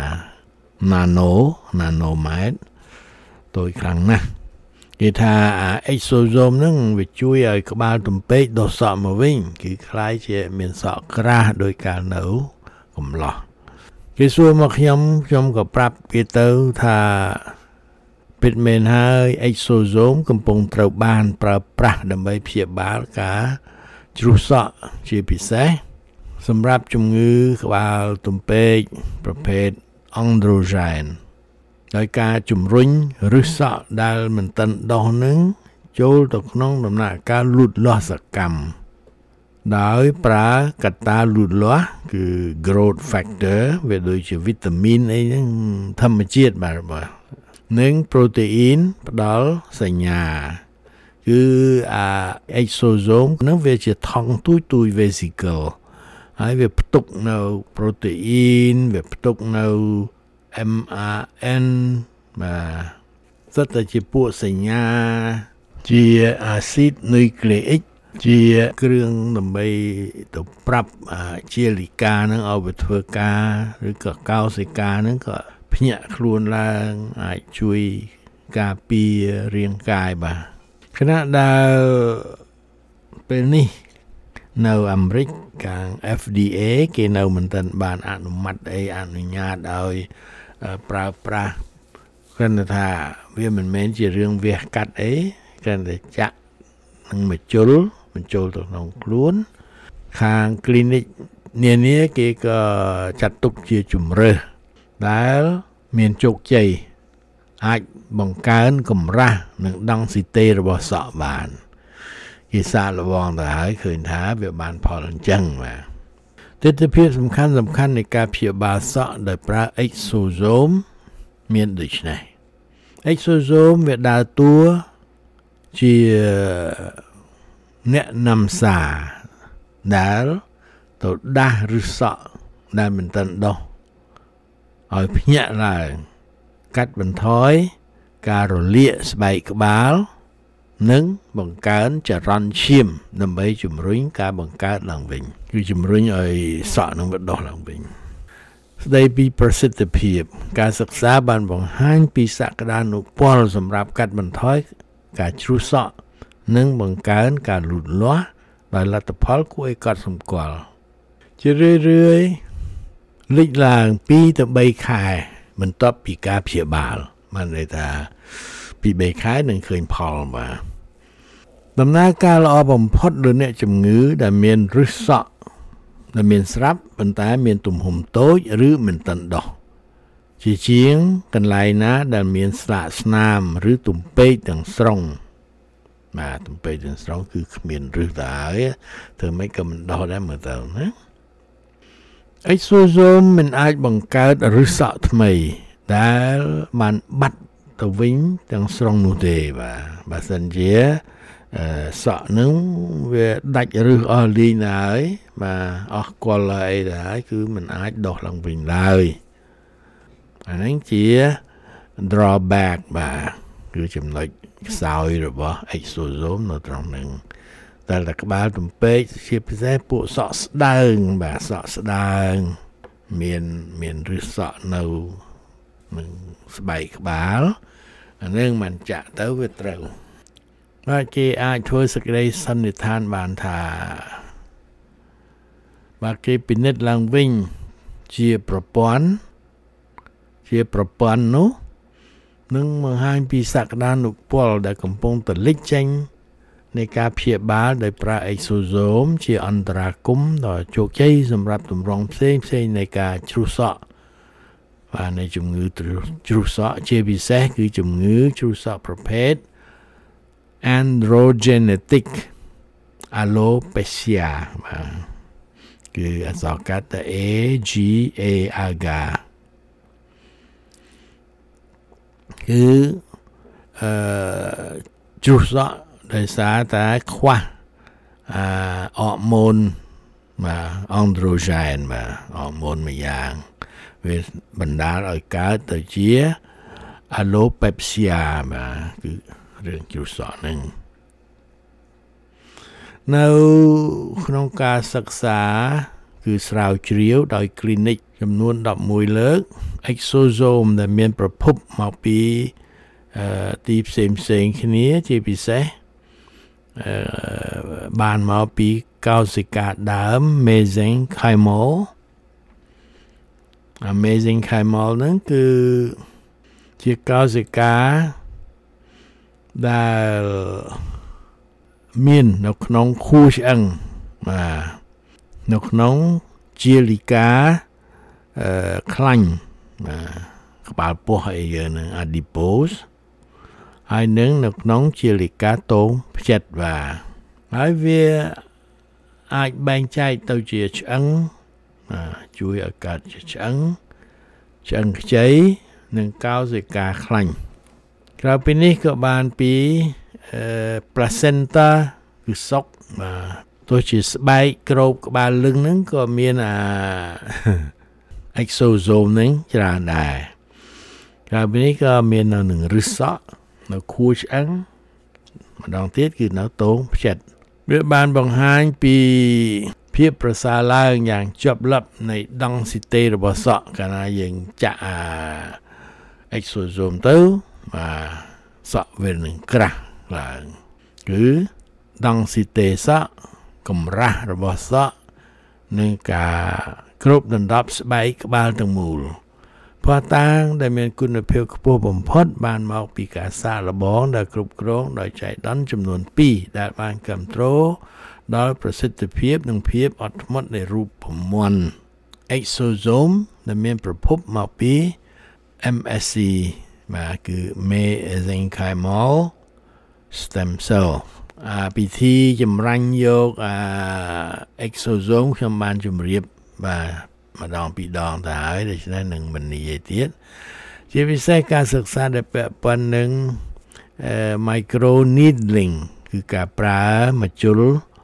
nanomet ទូចខ្លាំងណាស់គេថា exosome ហ្នឹងវាជួយឲ្យក្បាលទំពេកដុះសក់មកវិញគឺคล้ายជាមានសក់ក្រាស់ដោយកាលនៅកំឡោះគេសួរមកខ្ញុំក៏ប្រាប់គេទៅថាពិតមែនហើយ exosome កំពុងត្រូវបានប្រើប្រាស់ដើម្បីព្យាបាលការជ្រុះសក់ជាពិសេសសម្រាប់ជំងឺក្បាលទំពេកប្រភេទ androgen ដោយការជំរុញឫសសក់ដែលមិនទាន់ដុះនឹងចូលទៅក្នុងដំណាក់កាលលូតលាស់សកម្មដោយប្រើកត្តាលូតលាស់គឺ growth factor វាដូចជាវីតាមីនអីហ្នឹងធម្មជាតិបាទនិងប្រូតេអ៊ីនផ្ដល់សញ្ញាគឺexosome ហ្នឹងវាជាថង់ទូច vesicle ហើយវាផ្ទុកនៅប្រូតេអ៊ីនវាផ្ទុកនៅ mRN បាទសិតតែជាពួកសញ្ញាជាអាស៊ីតនុយក្លេអ៊ិកជាគ្រឿងដើម្បីទៅប្រាប់ជាលិកានឹងឲ្យវាធ្វើការឬក៏កោសិកានឹងក៏ភ្ញាក់ខ្លួនឡើងអាចជួយការពាររាងកាយបាទខណៈដែលពេលនេះនៅអាមេរិកខាង FDA គេនៅមិនទាន់បានអនុម័តអនុញ្ញាតឲ្យប្រើប្រាស់គ្រាន់តែថាវាមិនមែនជារឿងវះកាត់អីគ្រាន់តែចាក់នឹងបញ្ចូលទៅក្នុងខ្លួនខាង clinic នានាគេក៏ចាត់ទុកជាជំរើសដែលមានជោគជ័យអាចបង្កើនកម្រាស់និងដង់ស៊ីតេរបស់សក់បានគេសាកល្បងទៅហើយឃើញថាវាបានផលអញ្ចឹងបាទទិដ្ឋភាពសំខាន់នៃការព្យាបាលសក់ដោយប្រើ exosome មានដូចនេះ exosome វាដើរតួជាអ្នកនំសាដែលទៅដាស់ឫសសក់ដែលមិនទាន់ដុះឲ្យភ្ញាក់ឡើងកាត់បន្ថយការរលាកស្បែកក្បាលនិងបង្កើនចរន្តឈាមដើម្បីជំរុញការបង្កើតឡើងវិញគឺជំរុញឲ្យសក់នឹងវាដុះឡើងវិញស្ដីពីប្រសិទ្ធភាពការសិក្សាបានបង្ហាញពីសក្តានុពលសម្រាប់កាត់បន្ថយការជ្រុះសក់និងបង្កើនការលូតលាស់ដោយលទ្ធផលគួរឲ្យកត់សម្គាល់ជារឿយៗលេចឡើង2ទៅ3ខែបន្ទាប់ពីការព្យាបាលបានន័យថាពី3ខែនឹងឃើញផលបាទដំណើរការល្អបំផុតលើអ្នកជំងឺដែលមានរឹសសក់ដែលមានស្រាប់ប៉ុន្តែមានទំហំតូចឬមិនទាន់ដុះជាជាងកន្លែងណាដែលមានស្លាកស្នាមឬទំពេកទាំងស្រុងបាទទំពេកទាំងស្រុងគឺគ្មានរឹសទៅហើយធ្វើម៉េចក៏មិនដុះដែរមើលទៅណាអេកសូសូមមិនអាចបង្កើតរឹសសក់ថ្មីដែលបានបាត់ទៅវិញទាំងស្រុងនោះទេបាទបើសិនជាសក់នឹងវាដាច់រឹសអស់លីងហើយបាទអស់គល់អីទៅហើយគឺมันអាចដុះឡើងវិញឡើយអានេះជា drawback បាទគឺចំណុចខ្សោយរបស់ exosome នៅត្រង់ហ្នឹងតែក្បាលទំពេកជាពិសេសពួកសក់ស្ដើងបាទសក់ស្ដើងមានរឹសសក់នៅនឹងស្បែកក្បាលអានឹងมันចាក់ទៅវាត្រូវបាទគេអាចធ្វើសេចក្តីសន្និដ្ឋានបានថាបាទគេពិនិត្យឡើងវិញជាប្រព័ន្ធនោះនឹងបង្ហាញពីសក្តានុពលដែលកំពុងតែលេចចេញនៃការព្យាបាលដោយប្រើអេកសូសូមជាអន្តរាគមន៍ដ៏ជោគជ័យសម្រាប់ទម្រង់ផ្សេងនៃការជ្រុះសក់បាទនៃជំងឺជ្រុះសក់ជាពិសេសគឺជំងឺជ្រុះសក់ប្រភេទ androgenetic alopecia បាទគឺអក្សរកាត់ AGA គឺជ្រុះសក់ដោយសារតែខ្វះអរម៉ូនបាទអង់ដ្រូហ្សែនបាទអរម៉ូនមួយយ៉ាងវាបណ្ដាលឲ្យកើតទៅជា alopecia បាទគឺរឿងជ្រុះសក់ហ្នឹងនៅក្នុងការសិក្សាគឺស្រាវជ្រាវដោយ clinic ចំនួន11លើក exosome ដែលមានប្រភពមកពីទីផ្សេងគ្នាជាពិសេសបានមកពីកោសិកាដើម mesenchymal ហ្នឹងគឺជាកោសិកាដែលមាននៅក្នុងខួរឆ្អឹងបាទនៅក្នុងជាលិកាខ្លាញ់បាទក្បាលពោះអីយើងនឹង adipose ហើយនឹងនៅក្នុងជាលិកាតោងផ្ចិតបាទហើយវាអាចបែងចែកទៅជាឆ្អឹងជួយឲ្យកើតជាឆ្អឹងខ្ចីនិងកោសិកាខ្លាញ់ក្រៅពីនេះក៏បានពី placenta គឺសុកបាទទោះជាស្បែកក្របក្បាលលឹងហ្នឹងក៏មានexosome ហ្នឹងច្រើនដែរក្រៅពីនេះក៏មាននៅនឹងរឹសសក់នៅខួរឆ្អឹងម្ដងទៀតគឺនៅតោងផ្ចិតវាបានបង្ហាញពីភាពប្រសើរឡើងយ៉ាងជាប់លាប់នៃ density របស់សក់កាលណាយើងចាក់exosome ទៅបាទសក់វានឹងក្រាស់ឡើងគឺ density សក់កម្រាស់របស់សក់និងការគ្របដណ្ដប់ស្បែកក្បាលទាំងមូលភស្តុតាងដែលមានគុណភាពខ្ពស់បំផុតបានមកពីការសាកល្បងដែលគ្រប់គ្រងដោយចៃដន្យចំនួន2ដែលបានគាំទ្រដល់ប្រសិទ្ធភាពនិងភាពអត់ធ្មត់នៃរូបមន្ត exosome ដែលមានប្រភពមកពី MSC បាទគឺ mesenchymal stem cell ពិធីចម្រាញ់យកexosome ខ្ញុំបានជម្រាបបាទម្ដងពីរដងទៅហើយដូច្នេះនឹងមិននិយាយទៀតជាពិសេសការសិក្សាដែលពាក់ព័ន្ធនឹង micro needling គឺការប្រើម្ជុល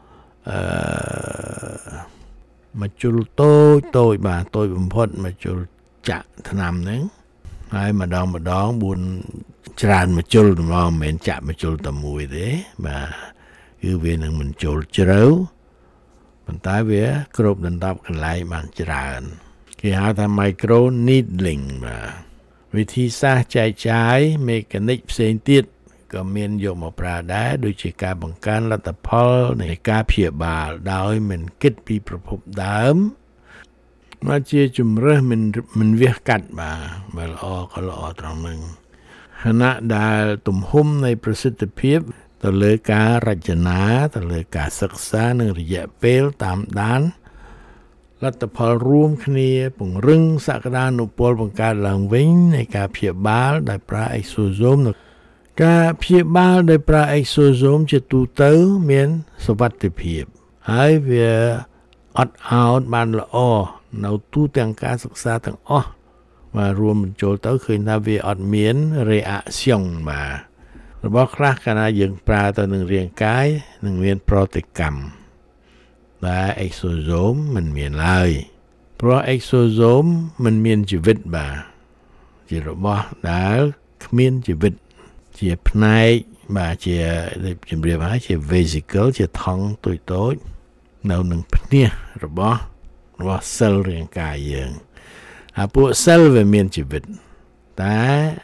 តូចបាទតូចបំផុតម្ជុលចាក់ថ្នាំហ្នឹងហើយម្ដង4 ច្រើនមកជុលហ្មងមិនមែនចាក់មកជុលតែមួយទេបាទគឺវានឹងមិនជុលជ្រៅប៉ុន្តែវាគ្រប់ដណ្ដប់កន្លែងបានច្រើនគេហៅថា micro needling បាទវិធីសាស្ត្រចែកចាយមេកានិកផ្សេងទៀតក៏មានយកមកប្រើដែរដូចជាការបង្កើនលទ្ធផលនៃការព្យាបាលដោយមិនគិតពីប្រភពដើមមកជាជំរើសមិនវះកាត់បាទល្អក៏ល្អត្រង់ហ្នឹងខណៈដែលទំហំនៃប្រសិទ្ធភាពទៅលើការរចនាទៅលើការសិក្សានិងរយៈពេលតាមដានលទ្ធផលរួមគ្នាពង្រឹងសក្តានុពលបង្កើតឡើងវិញនៃការព្យាបាលដោយប្រើអេកសូសូមការព្យាបាលដោយប្រើអេកសូសូមជាទូទៅមានសុវត្ថិភាពហើយវាអត់អោតបានល្អនៅទូទាំងការសិក្សាទាំងអស់បាទរួមបញ្ចូលទៅឃើញថាវាអត់មាន reaction បាទរបស់ខ្លះកាលណាយើងប្រើទៅនឹងរាងកាយនឹងមានប្រតិកម្មដែលអេកសូសូមមិនមានឡើយព្រោះអេកសូសូមមិនមានជីវិតបាទជារបស់ដែលគ្មានជីវិតជាផ្នែកបាទជាជំរាបហើយជា vesicle ជាថង់តូចៗនៅនឹងភ្នាសរបស់ cell រាងកាយយើងពួក cell វាមានជីវិតតែ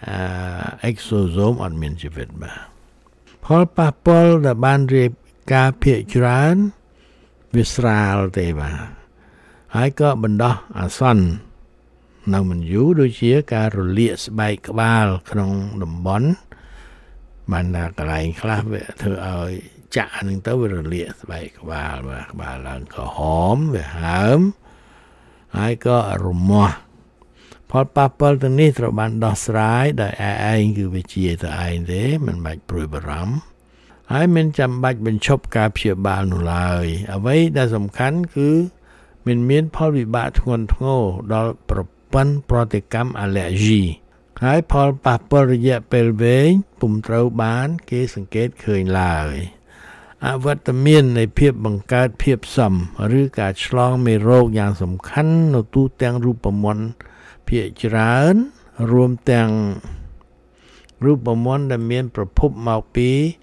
exosome អត់មានជីវិតបាទផលប៉ះពាល់ដែលបានរៀបការភាគច្រើនវាស្រាលទេបាទហើយក៏បណ្ដោះអាសន្ននៅមិនយូរដូចជាការរលាកស្បែកក្បាលក្នុងតំបន់បានតែកន្លែងខ្លះវាធ្វើឲ្យចាក់ហ្នឹងទៅវារលាកស្បែកក្បាលបាទក្បាលឡើងក្រហមវាហើមហើយក៏រមាស់ផលប៉ះពាល់ទាំងនេះត្រូវបានដោះស្រាយដោយឯងគឺវាជាទៅឯងទេមិនបាច់ព្រួយបារម្ភហើយមិនចាំបាច់បញ្ឈប់ការព្យាបាលនោះឡើយអ្វីដែលសំខាន់គឺមិនមានផលវិបាកធ្ងន់ធ្ងរដល់ប្រព័ន្ធប្រតិកម្មអាឡែហ្ស៊ីហើយផលប៉ះពាល់រយៈពេលវែងពុំត្រូវបានគេសង្កេតឃើញឡើយអវត្តមាននៃភាពបង្កើតភាពសមឬការឆ្លងមេរោគយ៉ាងសំខាន់នៅទូទាំងរូបមន្តភាគច្រើនរួមទាំងរូបមន្តដែលមានប្រភពមកពី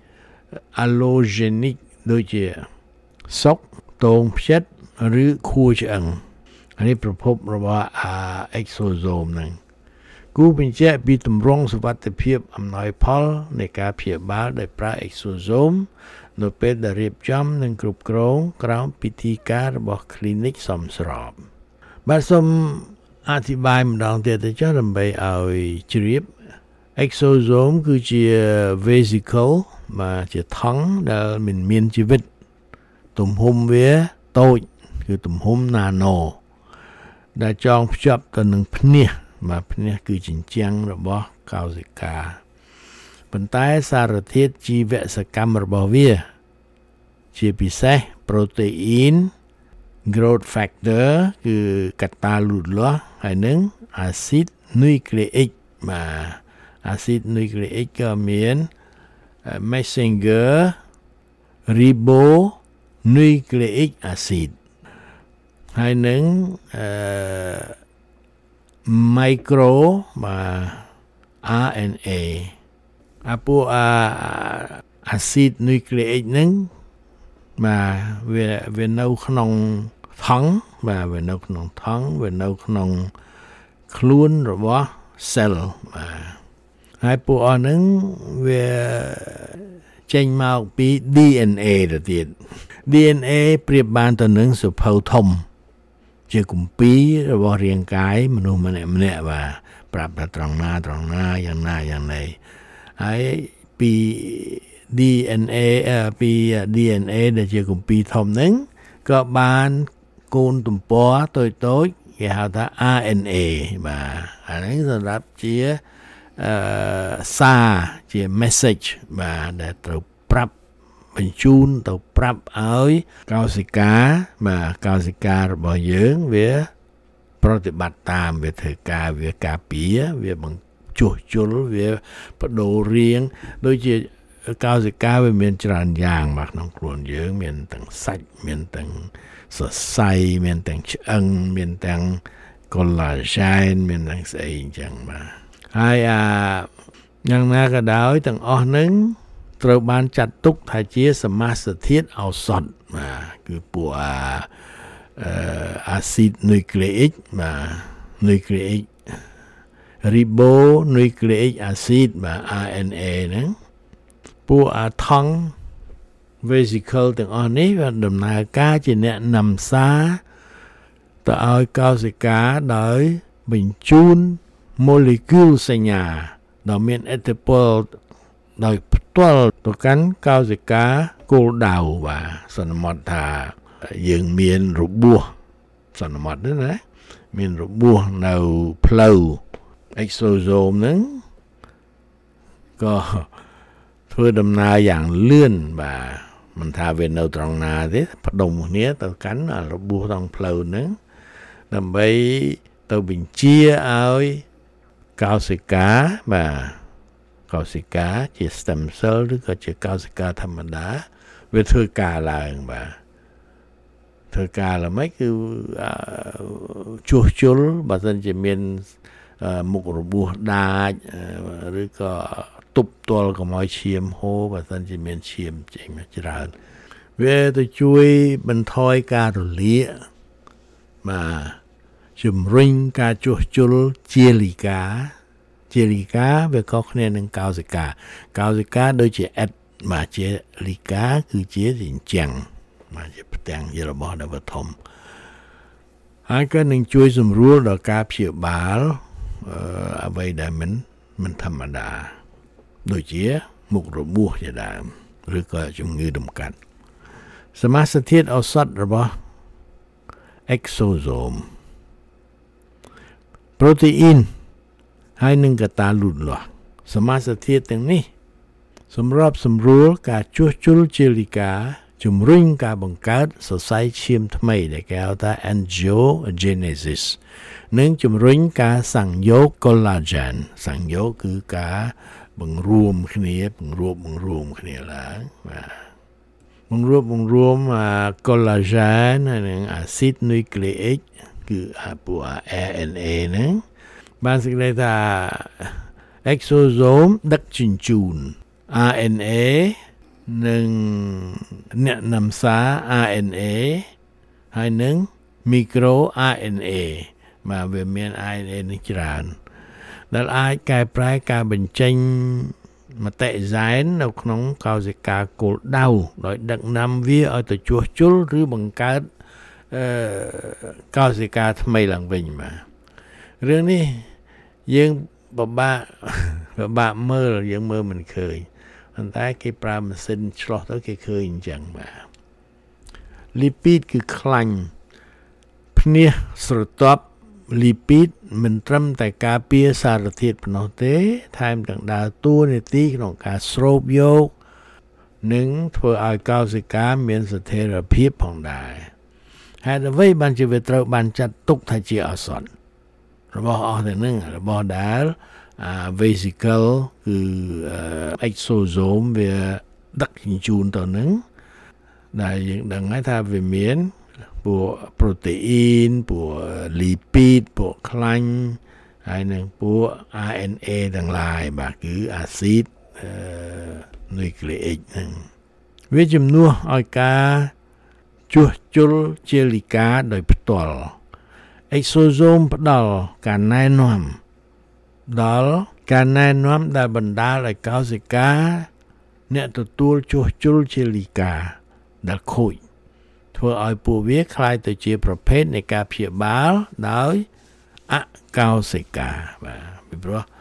allogenic ដូចជាសុកតងផ្ចិតឬខួរឆ្អឹងនេះប្រភពរបស់ exosome ហ្នឹងគូបញ្ជាក់ពីទម្រង់សុវត្ថិភាពអំណោយផលនៃការព្យាបាលដោយប្រើ exosome នៅពេលដែលរៀបចំនិងគ្រប់គ្រងក្រោមពិធីការរបស់ clinic សមស្របបាទសូមអធិប្បាយម្ដងទៀតទៅចុះដើម្បីឲ្យជ្រាប exosome គឺជា vesicle បាទជាថង់ដែលមិនមានជីវិតទំហំវាតូចគឺទំហំ nano ដែលចងភ្ជាប់ទៅនឹងភ្នាសបាទភ្នាសគឺជញ្ជាំងរបស់កោសិកាប៉ុន្តែសារធាតុជីវសកម្មរបស់វាជាពិសេសប្រូតេអ៊ីន growth factor គឺកត្តាលូតលាស់ហើយនឹងអាស៊ីតនុយក្លេអ៊ិកបាទអាស៊ីតនុយក្លេអ៊ិកក៏មាន messenger ribonucleic acid ហើយនឹង micro បាទ RNA ពួកអាស៊ីតនុយក្លេអ៊ិកហ្នឹងបាទវានៅក្នុងថង់បាទវានៅក្នុងថង់វានៅក្នុងខ្លួនរបស់ cell បាទហើយពួកអស់ហ្នឹងវាចេញមកពី DNA ទៅទៀត DNA ប្រៀបបានទៅនឹងសភៅធំជាគម្ពីររបស់រាងកាយមនុស្សម្នាក់ៗបាទប្រាប់ថាត្រង់ណាយ៉ាងណាហើយពី DNA ដែលជាគម្ពីរធំហ្នឹងក៏បានកូនទំព័រតូចគេហៅថា RNA បាទអាហ្នឹងសម្រាប់ជាសារជា message បាទដែលត្រូវប្រាប់បញ្ជូនទៅប្រាប់ឲ្យកោសិកាបាទកោសិការបស់យើងវាប្រតិបត្តិតាមវាធ្វើការវាការពារវាបង្ជួសជុលវាបដូររាងដូចជាកោសិកាវាមានច្រើនយ៉ាងបាទក្នុងខ្លួនយើងមានទាំងសាច់មានទាំងសរសៃមានទាំងឆ្អឹងមានទាំង collagen មានទាំងស្អីអញ្ចឹងបាទហើយយ៉ាងណាក៏ដោយទាំងអស់ហ្នឹងត្រូវបានចាត់ទុកថាជាសមាសធាតុឱសថគឺពួកអាស៊ីតនុយក្លេអ៊ិកនុយក្លេអ៊ិក ribonucleic acid RNA ហ្នឹងពួកថង់ vesicle ទាំងអស់នេះវាដំណើរការជាអ្នកនាំសារទៅឲ្យកោសិកាដោយបញ្ជូន molecule សញ្ញាដ៏មានឥទ្ធិពលដោយផ្ទាល់ទៅកាន់កោសិកាគោលដៅសន្មតថាយើងមានរបួសសន្មតហ្នឹងណាមានរបួសនៅផ្លូវ exosome ហ្នឹងក៏ធ្វើដំណើរយ៉ាងលឿនមិនថាវានៅត្រង់ណាទេផ្ដុំគ្នាទៅកាន់របួសក្នុងផ្លូវហ្នឹងដើម្បីទៅបញ្ជាឲ្យកោសិកាកោសិកាជា stem cell ឬក៏ជាកោសិកាធម្មតាវាធ្វើការឡើងធ្វើការឡើងមិនគឺជួសជុលបើមិនជាមានមុខរបួសដាច់ឬក៏ទប់ទល់កុំឲ្យឈាមហូរបើមិនជាមានឈាមចេញមកច្រើនវាទៅជួយបន្ថយការរលាកជំរុញការជួសជុលជាលីកាវាខុសគ្នានឹងកោសិកាដូចជាអិតជាលីកាគឺជាជញ្ជាំងជាផ្ទាំងជារបស់ដែលធំហើយក៏នឹងជួយសម្រួលដល់ការព្យាបាលអ្វីដែលមិនធម្មតាដូចជាមុខរបួសជាដើមឬក៏ជំងឺដំកាត់សមាសធាតុឱសថរបស់ exosome ប្រូតេអ៊ីនហើយនឹងកតាលូតលាស់សមាសធាតុទាំងនេះសម្រាប់សម្រួលការជួសជុលជាលីកាជំរុញការបង្កើតសរសៃឈាមថ្មីដែលគេហៅថា angiogenesis និងជំរុញការសង្យោគ collagen សង្យោគគឺការបង្រួមគ្នាបង្រួបគ្នាឡើងបង្រួម collagen និងអាស៊ីតនុយក្លេអ៊ិកគឺពួក RNA ហ្នឹងបានសេចក្តីថា exosome ដឹកជញ្ជូន RNA និងអ្នកនាំសារ RNA ហើយនឹង micro RNA វាមាន RNA នេះច្រើនដែលអាចកែប្រែការបញ្ចេញមតិហ្សែននៅក្នុងកោសិកាគោលដៅដោយដឹកនាំវាឲ្យទៅជួសជុលឬបង្កើតកោសិកាថ្មីឡើងវិញរឿងនេះយើងពិបាកមើលយើងមើលមិនឃើញប៉ុន្តែគេប្រើម៉ាស៊ីនឆ្លោះទៅគេឃើញអញ្ចឹងលីពីតគឺខ្លាញ់ភ្នាសស្រទាប់លីពីតមិនត្រឹមតែការពារសារធាតុប៉ុណ្ណោះទេថែមទាំងដើរតួនាទីក្នុងការស្រូបយកនិងធ្វើឲ្យកោសិកាមានស្ថិរភាពផងដែរហេតុអ្វីបានជាវាត្រូវបានចាត់ទុកថាជាឱសថរបស់អស់ទាំងហ្នឹងរបស់ដែល vesicle គឺ exosome វាដឹកជញ្ជូនទៅហ្នឹងដែលយើងដឹងហើយថាវាមានពួកប្រូតេអ៊ីនពួកលីពីតពួកខ្លាញ់ហើយនឹងពួក RNA ទាំងឡាយគឺអាស៊ីតនុយក្លេអ៊ិកហ្នឹងវាជំនួសឲ្យការជួសជុលជាលីកាដោយផ្ទាល់ exosome ផ្ដល់ការណែនាំដែលបណ្ដាលឲ្យកោសិកាអ្នកទទួលជួសជុលជាលីកាដែលខូចធ្វើឲ្យពួកវាคล้ายទៅជាប្រភេទនៃការព្យាបាលដោយអកោសិកាពីព្រោះ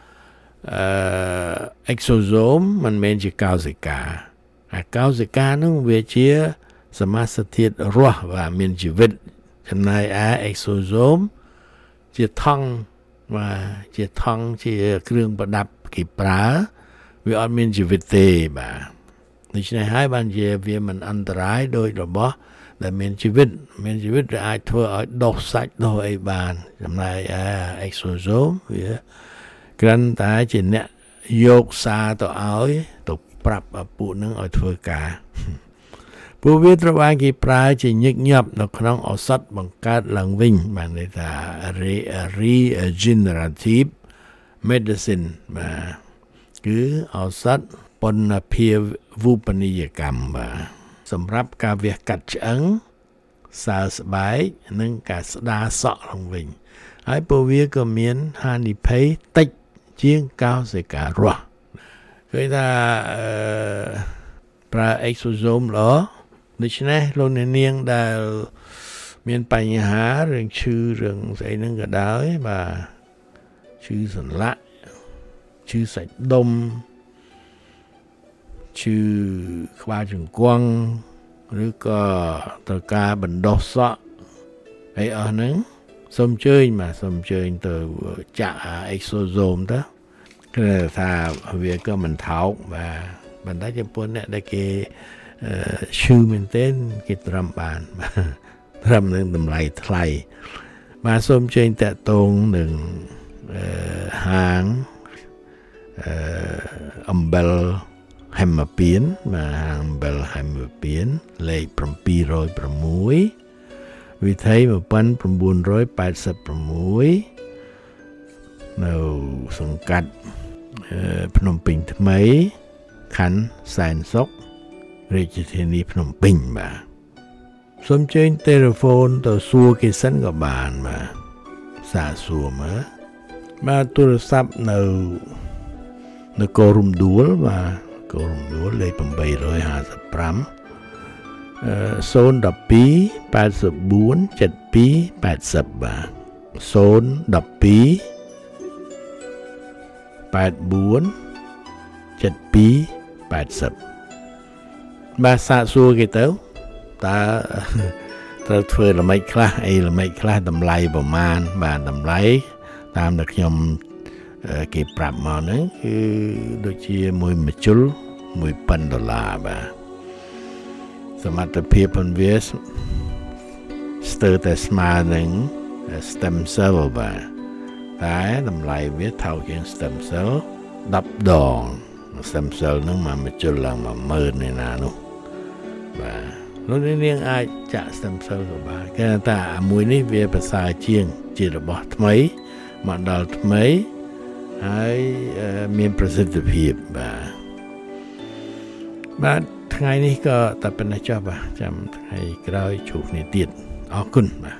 exosome មិនមែនជាកោសិកាអកោសិកានោះវាជាសមាសធាតុរស់មានជីវិតចំណែកឯ exosome ជាថង់ជាគ្រឿងប្រដាប់គេប្រើវាអត់មានជីវិតទេដូច្នេះហើយបានជាវាមិនអន្តរាយដោយរបស់ដែលមានជីវិតវាអាចធ្វើឲ្យដុសសាច់ដុសអីបានចំណែកឯ exosome វាគ្រាន់តែជាអ្នកយកសារទៅឲ្យទៅប្រាប់ពួកនឹងឲ្យធ្វើការពួកវាត្រូវបានគេប្រើជាញឹកញាប់នៅក្នុងឱសថបង្កើតឡើងវិញបានន័យថា regenerative medicine គឺឱសថពន្ធភាវូបនីយកម្មបាទសម្រាប់ការវះកាត់ឆ្អឹងសើស្បែកនិងការស្ដារសក់ឡើងវិញហើយពួកវាក៏មានហានិភ័យតិចជាងកោសិការរស់គឺថាប្រើ exosome ល្អដូច្នេះលោកអ្នកនាងដែលមានបញ្ហារឿងឈឺរឿងស្អីហ្នឹងក៏ដោយបាទឈឺសន្លាក់ឈឺសាច់ដុំឈឺក្បាលជង្គង់ឬក៏ត្រូវការបណ្ដុះសក់អីអស់ហ្នឹងសូមអញ្ជើញទៅចាក់ exosome ទៅគឺថាវាក៏មិនថោកបាទប៉ុន្តែចំពោះអ្នកដែលគេឈឺមែនទែនគេត្រាំបានត្រាំនឹងតម្លៃថ្លៃបាទសូមអញ្ជើញតាក់ទងនឹងហាងអំបិលហេមពៀនបាទហាងអំបិលហេមពៀនលេខ706វិថី1986នៅសង្កាត់ភ្នំពេញថ្មីខណ្ឌសែនសុខរាជធានីភ្នំពេញបាទសូមអញ្ជើញទូរស័ព្ទទៅសួរគេសិនក៏បានបាទសាកសួរមើលបាទទូរស័ព្ទនៅកោរំដួលបាទកោរំដួលលេខ855 012 84 72 80បាទ012 84 72 80បាទសាកសួរគេទៅតើត្រូវធ្វើល្មិចខ្លះអីល្មិចខ្លះតម្លៃប្រមាណបាទតម្លៃតាមដែលខ្ញុំគេប្រាប់មកហ្នឹងគឺដូចជាមួយមជុល$1,000បាទសមត្ថភាពផងវាស្ទើរតែស្មើនឹង stem cell បាទតែតម្លៃវាថោកជាង stem cell 10 ដង stem cell ហ្នឹងមកមជុលឡើង10000ឯណានោះបាទលោកនាងអាចចាក់ stem cell ក៏បានគេថាមួយនេះវាប្រសើរជាងជារបស់ថ្មីមកដល់ថ្មីហើយមានប្រសិទ្ធភាពបាទថ្ងៃនេះក៏តែប៉ុណ្ណេះចុះបាទចាំថ្ងៃក្រោយជួបគ្នាទៀតអរគុណបាទ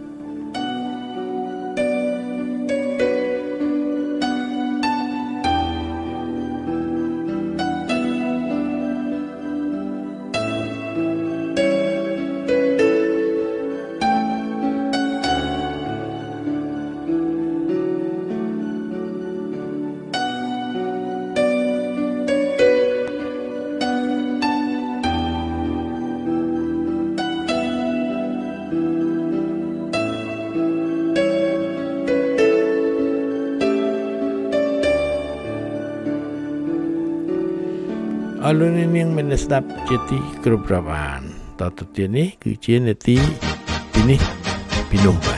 អរលោកនាងមានស្ដាប់ជាទីគ្រប់រាប់អានតទៅទៀតនេះគឺជានាទីពីនេះពីនោះបាទ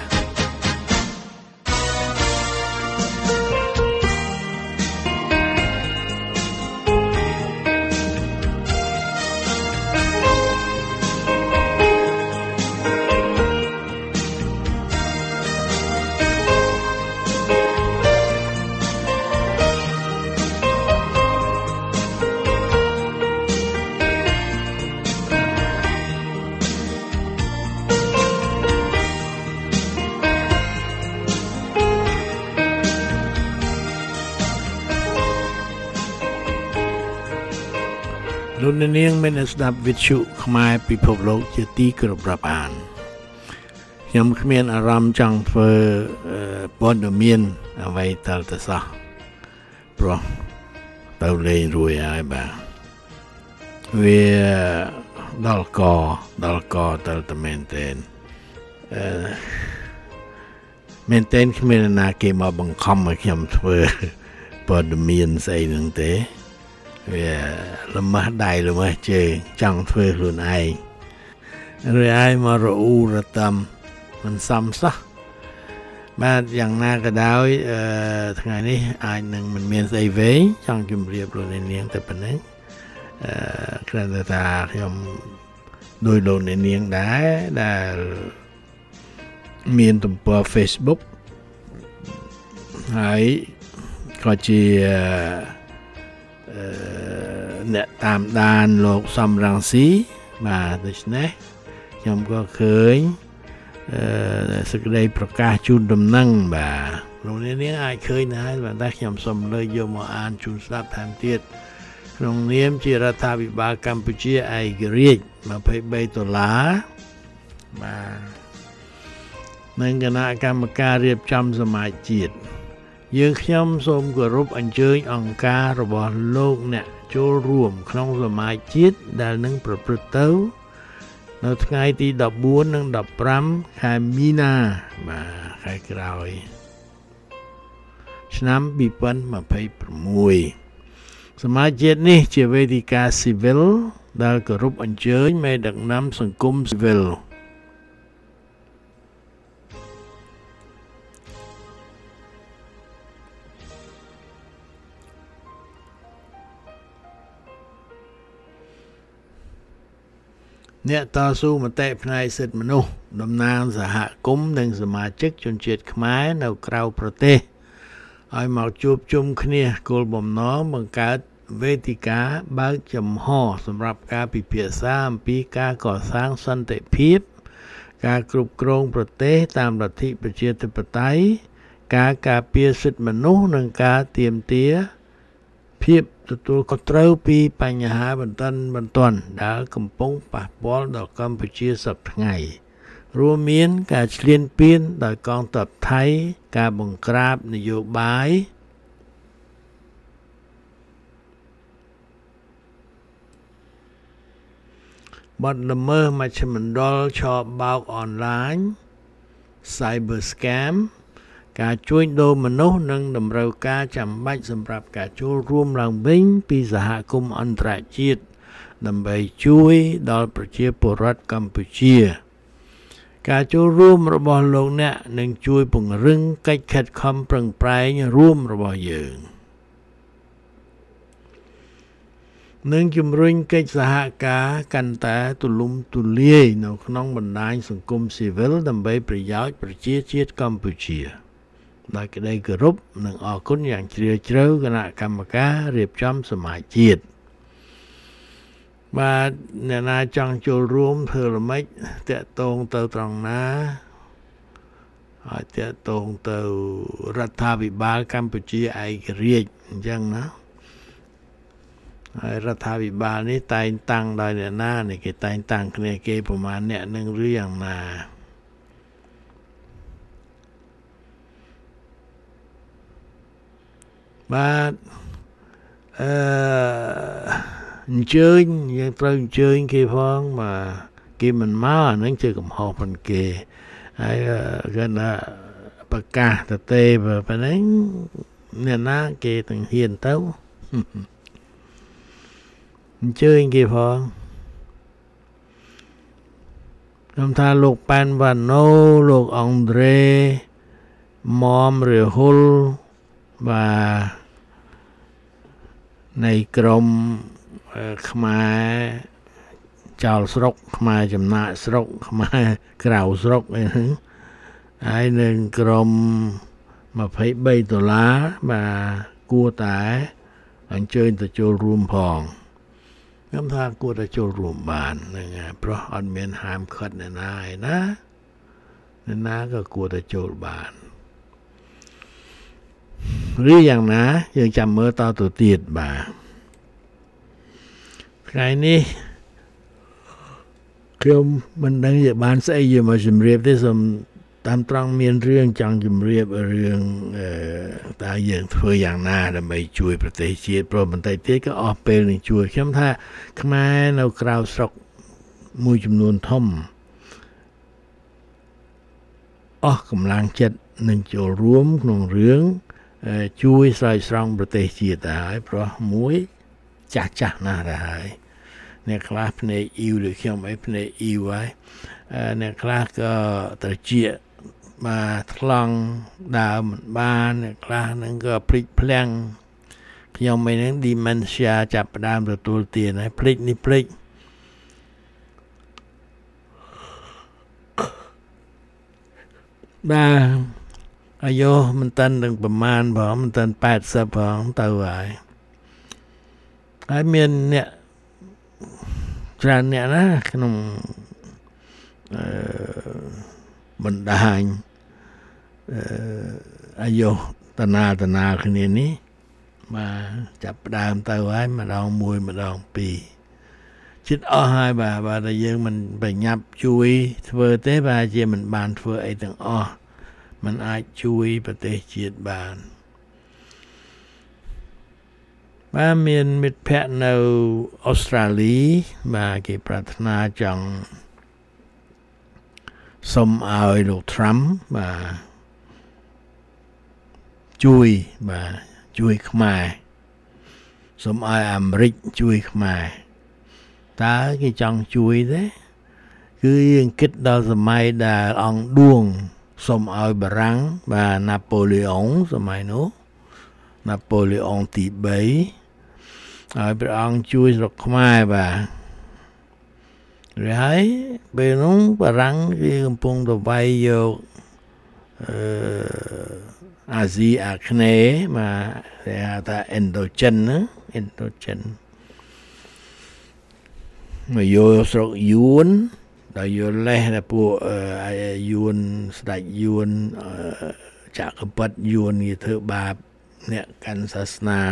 លោកនាងមានស្ដាប់វិទ្យុខ្មែរពិភពលោកជាទីគោរពរាប់អានខ្ញុំគ្មានអារម្មណ៍ចង់ធ្វើព័ត៌មានអ្វីតទៅសោះព្រោះទៅលេងរួយហើយបាទវាដល់កទៅតែមែនទែនមែនទែនគ្មានណាគេមកបង្ខំឲ្យខ្ញុំធ្វើព័ត៌មានស្អីហ្នឹងទេវាលំមាស់ដៃលំមាស់ជើងចង់ធ្វើខ្លួនឯងឬឯងមករអ៊ូរតំមិនសមសោះបាទយ៉ាងណាក៏ដោយថ្ងៃនេះអាចនឹងមិនមានស្អីវែងចង់ជម្រាបលោកអ្នកនាងតែប៉ុណ្ណឹងគ្រាន់តែថាខ្ញុំដោយលោកអ្នកនាងដែរដែលមានទំព័រ Facebook ហើយក៏ជាអ្នកតាមដានលោកសំរងស៊ីបាទដូច្នេះខ្ញុំក៏ឃើញសេចក្តីប្រកាសជូនដំណឹងបាទលោកនាងអាចឃើញដែរបាទតែខ្ញុំសូមលើកយកមកអានជូនស្ដាប់ថែមទៀតក្នុងនាមជារដ្ឋាភិបាលកម្ពុជាឯករាជ្យ$23បាទនិងគណៈកម្មការរៀបចំសមាជជាតិយើងខ្ញុំសូមគោរពអញ្ជើញអង្គការរបស់លោកអ្នកចូលរួមក្នុងសមាជជាតិដែលនឹងប្រព្រឹត្តទៅនៅថ្ងៃទី14និង15ខែមីនាបាទខែក្រោយឆ្នាំ2026សមាជជាតិនេះជាវេទិកាស៊ីវិលដែលគោរពអញ្ជើញមេដឹកនាំសង្គមស៊ីវិលអ្នកតស៊ូមតិផ្នែកសិទ្ធិមនុស្សតំណាងសហគមន៍និងសមាជិកជនជាតិខ្មែរនៅក្រៅប្រទេសឲ្យមកជួបជុំគ្នាគោលបំណងបង្កើតវេទិកាបើកចំហសម្រាប់ការពិភាក្សាអំពីការកសាងសន្តិភាពការគ្រប់គ្រងប្រទេសតាមលទ្ធិប្រជាធិបតេយ្យការការពារសិទ្ធិមនុស្សនិងការទាមទារភាពទទួលខុសត្រូវពីបញ្ហាបន្ទាន់ដែលកំពុងប៉ះពាល់ដល់កម្ពុជាសប្តាហ៍ថ្ងៃរួមមានការឈ្លានពានដោយកងទ័ពថៃការបង្ក្រាបនយោបាយបទល្មើសមជ្ឈមណ្ឌលឆបោកអនឡាញ Cyber Scam ការជួញដូរមនុស្សនិងតម្រូវការចាំបាច់សម្រាប់ការចូលរួមឡើងវិញពីសហគមន៍អន្តរជាតិដើម្បីជួយដល់ប្រជាពលរដ្ឋកម្ពុជាការចូលរួមរបស់លោកអ្នកនឹងជួយពង្រឹងកិច្ចខិតខំប្រឹងប្រែងរួមរបស់យើងនិងជំរុញកិច្ចសហការកាន់តែទូលំទូលាយនៅក្នុងបណ្ដាញសង្គមស៊ីវិលដើម្បីប្រយោជន៍ប្រជាជាតិកម្ពុជាដោយក្តីគោរពនិងអរគុណយ៉ាងជ្រាលជ្រៅគណៈកម្មការរៀបចំសមាជជាតិបាទអ្នកណាចង់ចូលរួមធ្វើល្មិចតាក់ទងទៅត្រង់ណាហើយតាក់ទងទៅរដ្ឋាភិបាលកម្ពុជាឯករាជ្យអញ្ចឹងណាហើយរដ្ឋាភិបាលនេះតែងតាំងដោយអ្នកណានេះគេតែងតាំងគ្នាគេប្រមាណអ្នកនឹងឬយ៉ាងណាបាទអញ្ជើញយើងត្រូវអញ្ជើញគេផងបាទគេមិនមកអានឹងជាកំហុសប៉ុនគេហើយគេថាប្រកាសទៅទេប៉ុណ្ណឹងអ្នកណាគេទាំងហ៊ានទៅអញ្ជើញគេផងខ្ញុំថាលោកប៉ែនវ៉ាណូលោកអង់ដ្រេមុំរាហុលបាទនៃក្រុមខ្មែរចោលស្រុកខ្មែរចំណាក់ស្រុកខ្មែរក្រៅស្រុកអីហ្នឹងហើយនឹងក្រុម$23បាទគួរតែអញ្ជើញទៅចូលរួមផងខ្ញុំថាគួរតែចូលរួមបានហ្នឹងហើយព្រោះអត់មានហាមឃាត់អ្នកណាឯណាអ្នកណាក៏គួរតែចូលបានឬយ៉ាងណាយើងចាំមើលតទៅទៀតបាទថ្ងៃនេះខ្ញុំមិនដឹងជាបានស្អីយកមកជម្រាបទេសូមតាមត្រង់មានរឿងចង់ជម្រាបរឿងតើយើងធ្វើយ៉ាងណាដើម្បីជួយប្រទេសជាតិព្រោះបន្តិចទៀតក៏អស់ពេលនឹងជួយខ្ញុំថាខ្មែរនៅក្រៅស្រុកមួយចំនួនធំអស់កម្លាំងចិត្តនឹងចូលរួមក្នុងរឿងជួយស្រោចស្រង់ប្រទេសជាតិហើយព្រោះមួយចាស់ណាស់ទៅហើយអ្នកខ្លះភ្នែកអ៊ីវដូចខ្ញុំអីភ្នែកអ៊ីវហើយអ្នកខ្លះក៏ត្រជាបាទថ្លង់ដើមមិនបានអ្នកខ្លះហ្នឹងក៏ភ្លេចភ្លាំងខ្ញុំឯហ្នឹង dementia ចាប់ផ្ដើមទទួលទានហើយភ្លេចនេះភ្លេចបាទអាយុមិនតាន់នឹងប្រមាណផងមិនតាន់80ផងទៅហើយហើយមានអ្នកច្រើនអ្នកណាក្នុងបណ្ដាញអាយុតណាគ្នានេះបាទចាប់ផ្ដើមទៅហើយម្ដងមួយម្ដងពីរចិត្តអស់ហើយបាទតែយើងមិនបញ្ញាប់ជួយធ្វើទេបាទជាមិនបានធ្វើអីទាំងអស់มันអាចជួយប្រទេសជាតិបានបាទមានមិត្តភ័ក្តិនៅអូស្ត្រាលីបាទគេប្រាថ្នាចង់សុំឲ្យលោក Trump បាទជួយខ្មែរសុំឲ្យអាមេរិកជួយខ្មែរតើគេចង់ជួយទេគឺយើងគិតដល់សម័យដែលអង្គឌួងសុំឲ្យបារាំងបាទណាប៉ូឡេអុងសម័យនោះណាប៉ូឡេអុងទី3ឲ្យព្រះអង្គជួយស្រុកខ្មែរបាទហើយពេលនោះបារាំងគេកំពុងទៅវាយយកអាស៊ីអាគ្នេយ៍មកគេហៅថា Indochine មកយកស្រុកយួនដល់យកលេសដល់ពួកយួនស្ដេចយួនចក្រពត្តិយួនគេធ្វើបាបអ្នកកាន់សាសនា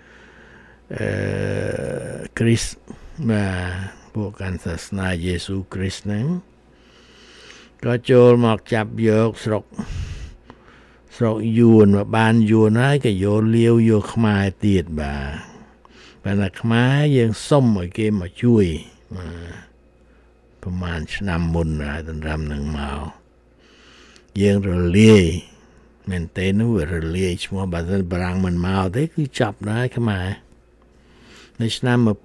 គ្រីស្ទបាទពួកកាន់សាសនាយេស៊ូគ្រីស្ទហ្នឹងក៏ចូលមកចាប់យកស្រុកយួនមកបានយួនហើយក៏យកលាវយកខ្មែរទៀតបាទប៉ុន្តែខ្មែរយើងសុំឲ្យគេមកជួយប្រហែលឆ្នាំមុនហើយដណ្ដើមនឹងមកយើងរលាយមែនទេនោះរលាយឈ្មោះបើសិនបារាំងមិនមកទេគឺចាប់ដែរខ្មែរនៅឆ្នាំ1840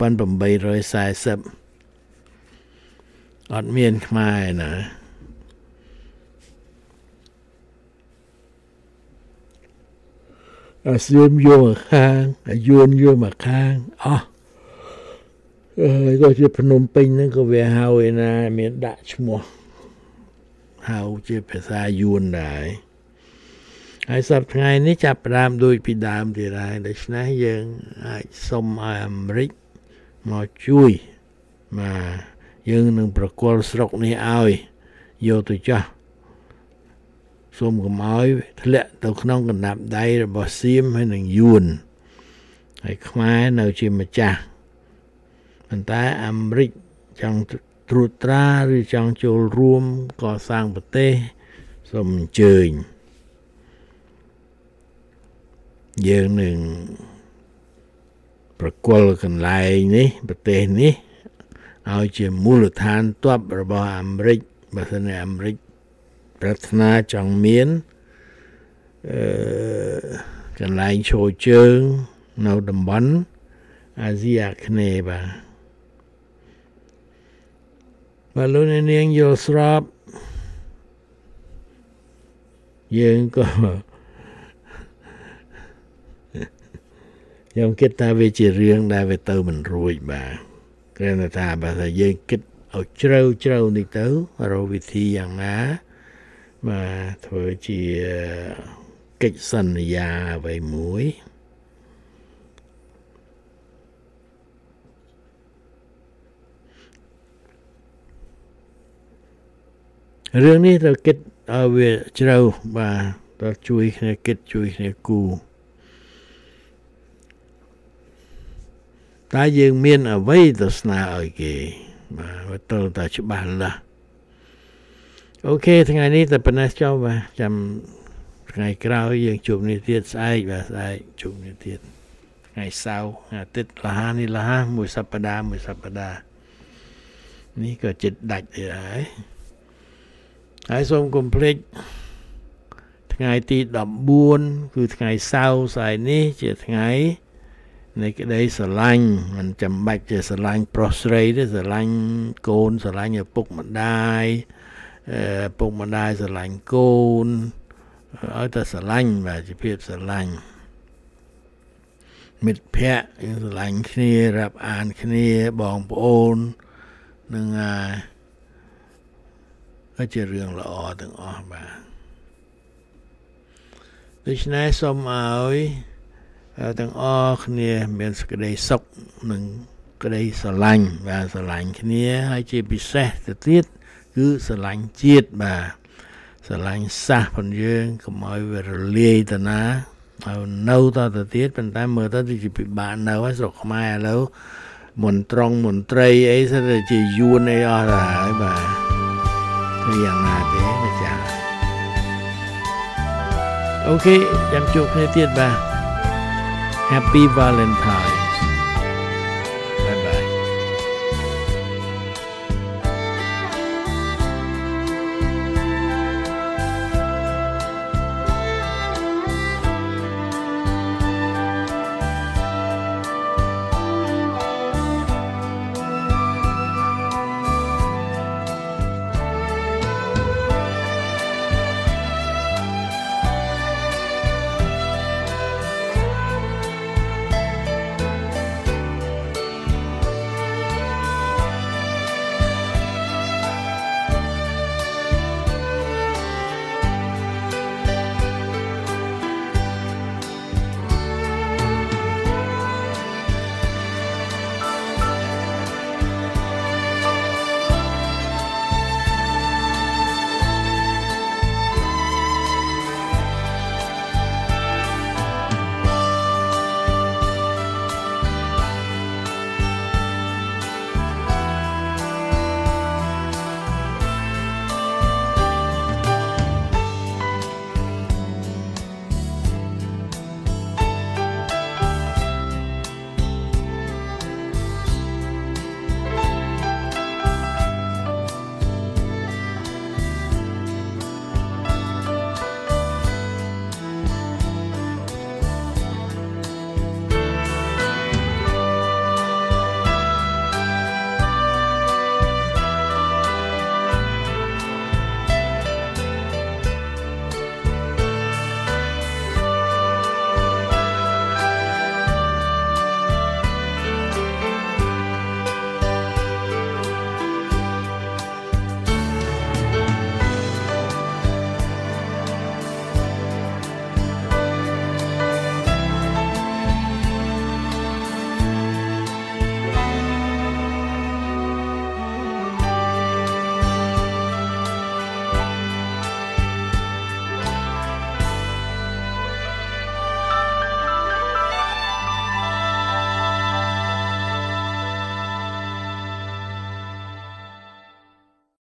អត់មានខ្មែរណាអាសៀមយកខាងអាយួនយកមកខាងអស់ក៏ជាភ្នំពេញហ្នឹងក៏វាហៅឯណាមានដាក់ឈ្មោះហៅជាភាសាយួនដែរហើយសប្តាហ៍ថ្ងៃនេះចាប់ផ្ដើមដូចពីដើមទៀតហើយដូច្នេះយើងអាចសុំឲ្យអាមេរិកមកជួយមកយើងនឹងប្រគល់ស្រុកនេះឲ្យយកទៅចោះសូមកុំឲ្យធ្លាក់ទៅក្នុងកណ្ដាប់ដៃរបស់សៀមហើយនឹងយួនហើយខ្មែរនៅជាម្ចាស់ប៉ុន្តែអាមេរិកចង់ត្រួតត្រាឬចង់ចូលរួមកសាងប្រទេសសូមអញ្ជើញយើងនឹងប្រគល់កន្លែងនេះប្រទេសនេះឲ្យជាមូលដ្ឋានទ័ពរបស់អាមេរិកបើសិនជាអាមេរិកប្រាថ្នាចង់មានកន្លែងឈរជើងនៅតំបន់អាស៊ីអាគ្នេយ៍បាទលោកនាងយល់ស្របយើងក៏ខ្ញុំគិតថាវាជារឿងដែលវាទៅមិនរួចបាទគ្រាន់តែថាបើថាយើងគិតឲ្យជ្រៅនេះទៅរកវិធីយ៉ាងណាបាទធ្វើជាកិច្ចសន្យាអ្វីមួយរឿងនេះត្រូវគិតឲ្យវាជ្រៅបាទត្រូវជួយគ្នាគិតជួយគ្នាគូតែយើងមានអ្វីទៅស្នើឲ្យគេបាទត្រូវតែច្បាស់លាស់អូខេថ្ងៃនេះតែប៉ុណ្ណេះចុះបាទចាំថ្ងៃក្រោយយើងជួបនេះទៀតស្អែកជួបនេះទៀតថ្ងៃសៅរ៍អាទិត្យលះមួយសប្តាហ៍នេះក៏ចិត្តដាច់ទៀតហើយសូមកុំភ្លេចថ្ងៃទី14គឺថ្ងៃសៅរ៍ស្អែកនេះជាថ្ងៃនៃក្តីស្រឡាញ់មិនចាំបាច់ជាស្រឡាញ់ប្រុសស្រីទេស្រឡាញ់កូនស្រឡាញ់ឪពុកម្ដាយពុកម្ដាយស្រឡាញ់កូនឲ្យតែស្រឡាញ់បាទជាភាពស្រឡាញ់មិត្តភ័ក្តិយើងស្រឡាញ់គ្នារាប់អានគ្នាបងប្អូននឹងក៏ជារឿងល្អទាំងអស់បាទដូច្នេះសូមឲ្យទាំងអស់គ្នាមានសេចក្តីសុខនិងក្តីស្រឡាញ់បាទស្រឡាញ់គ្នាហើយជាពិសេសទៅទៀតគឺស្រឡាញ់ជាតិបាទស្រឡាញ់សាសផងយើងកុំឲ្យវារលាយទៅណាឲ្យនៅតទៅទៀតប៉ុន្តែមើលទៅជាពិបាកនៅហើយស្រុកខ្មែរឥឡូវមន្ត្រីអីស្ទើរជាយួនអីអស់ហើយបាទគឺយ៉ាងណាទេម្ចាស់អូខេចាំជួបគ្នាទៀតបាទ Happy Valentine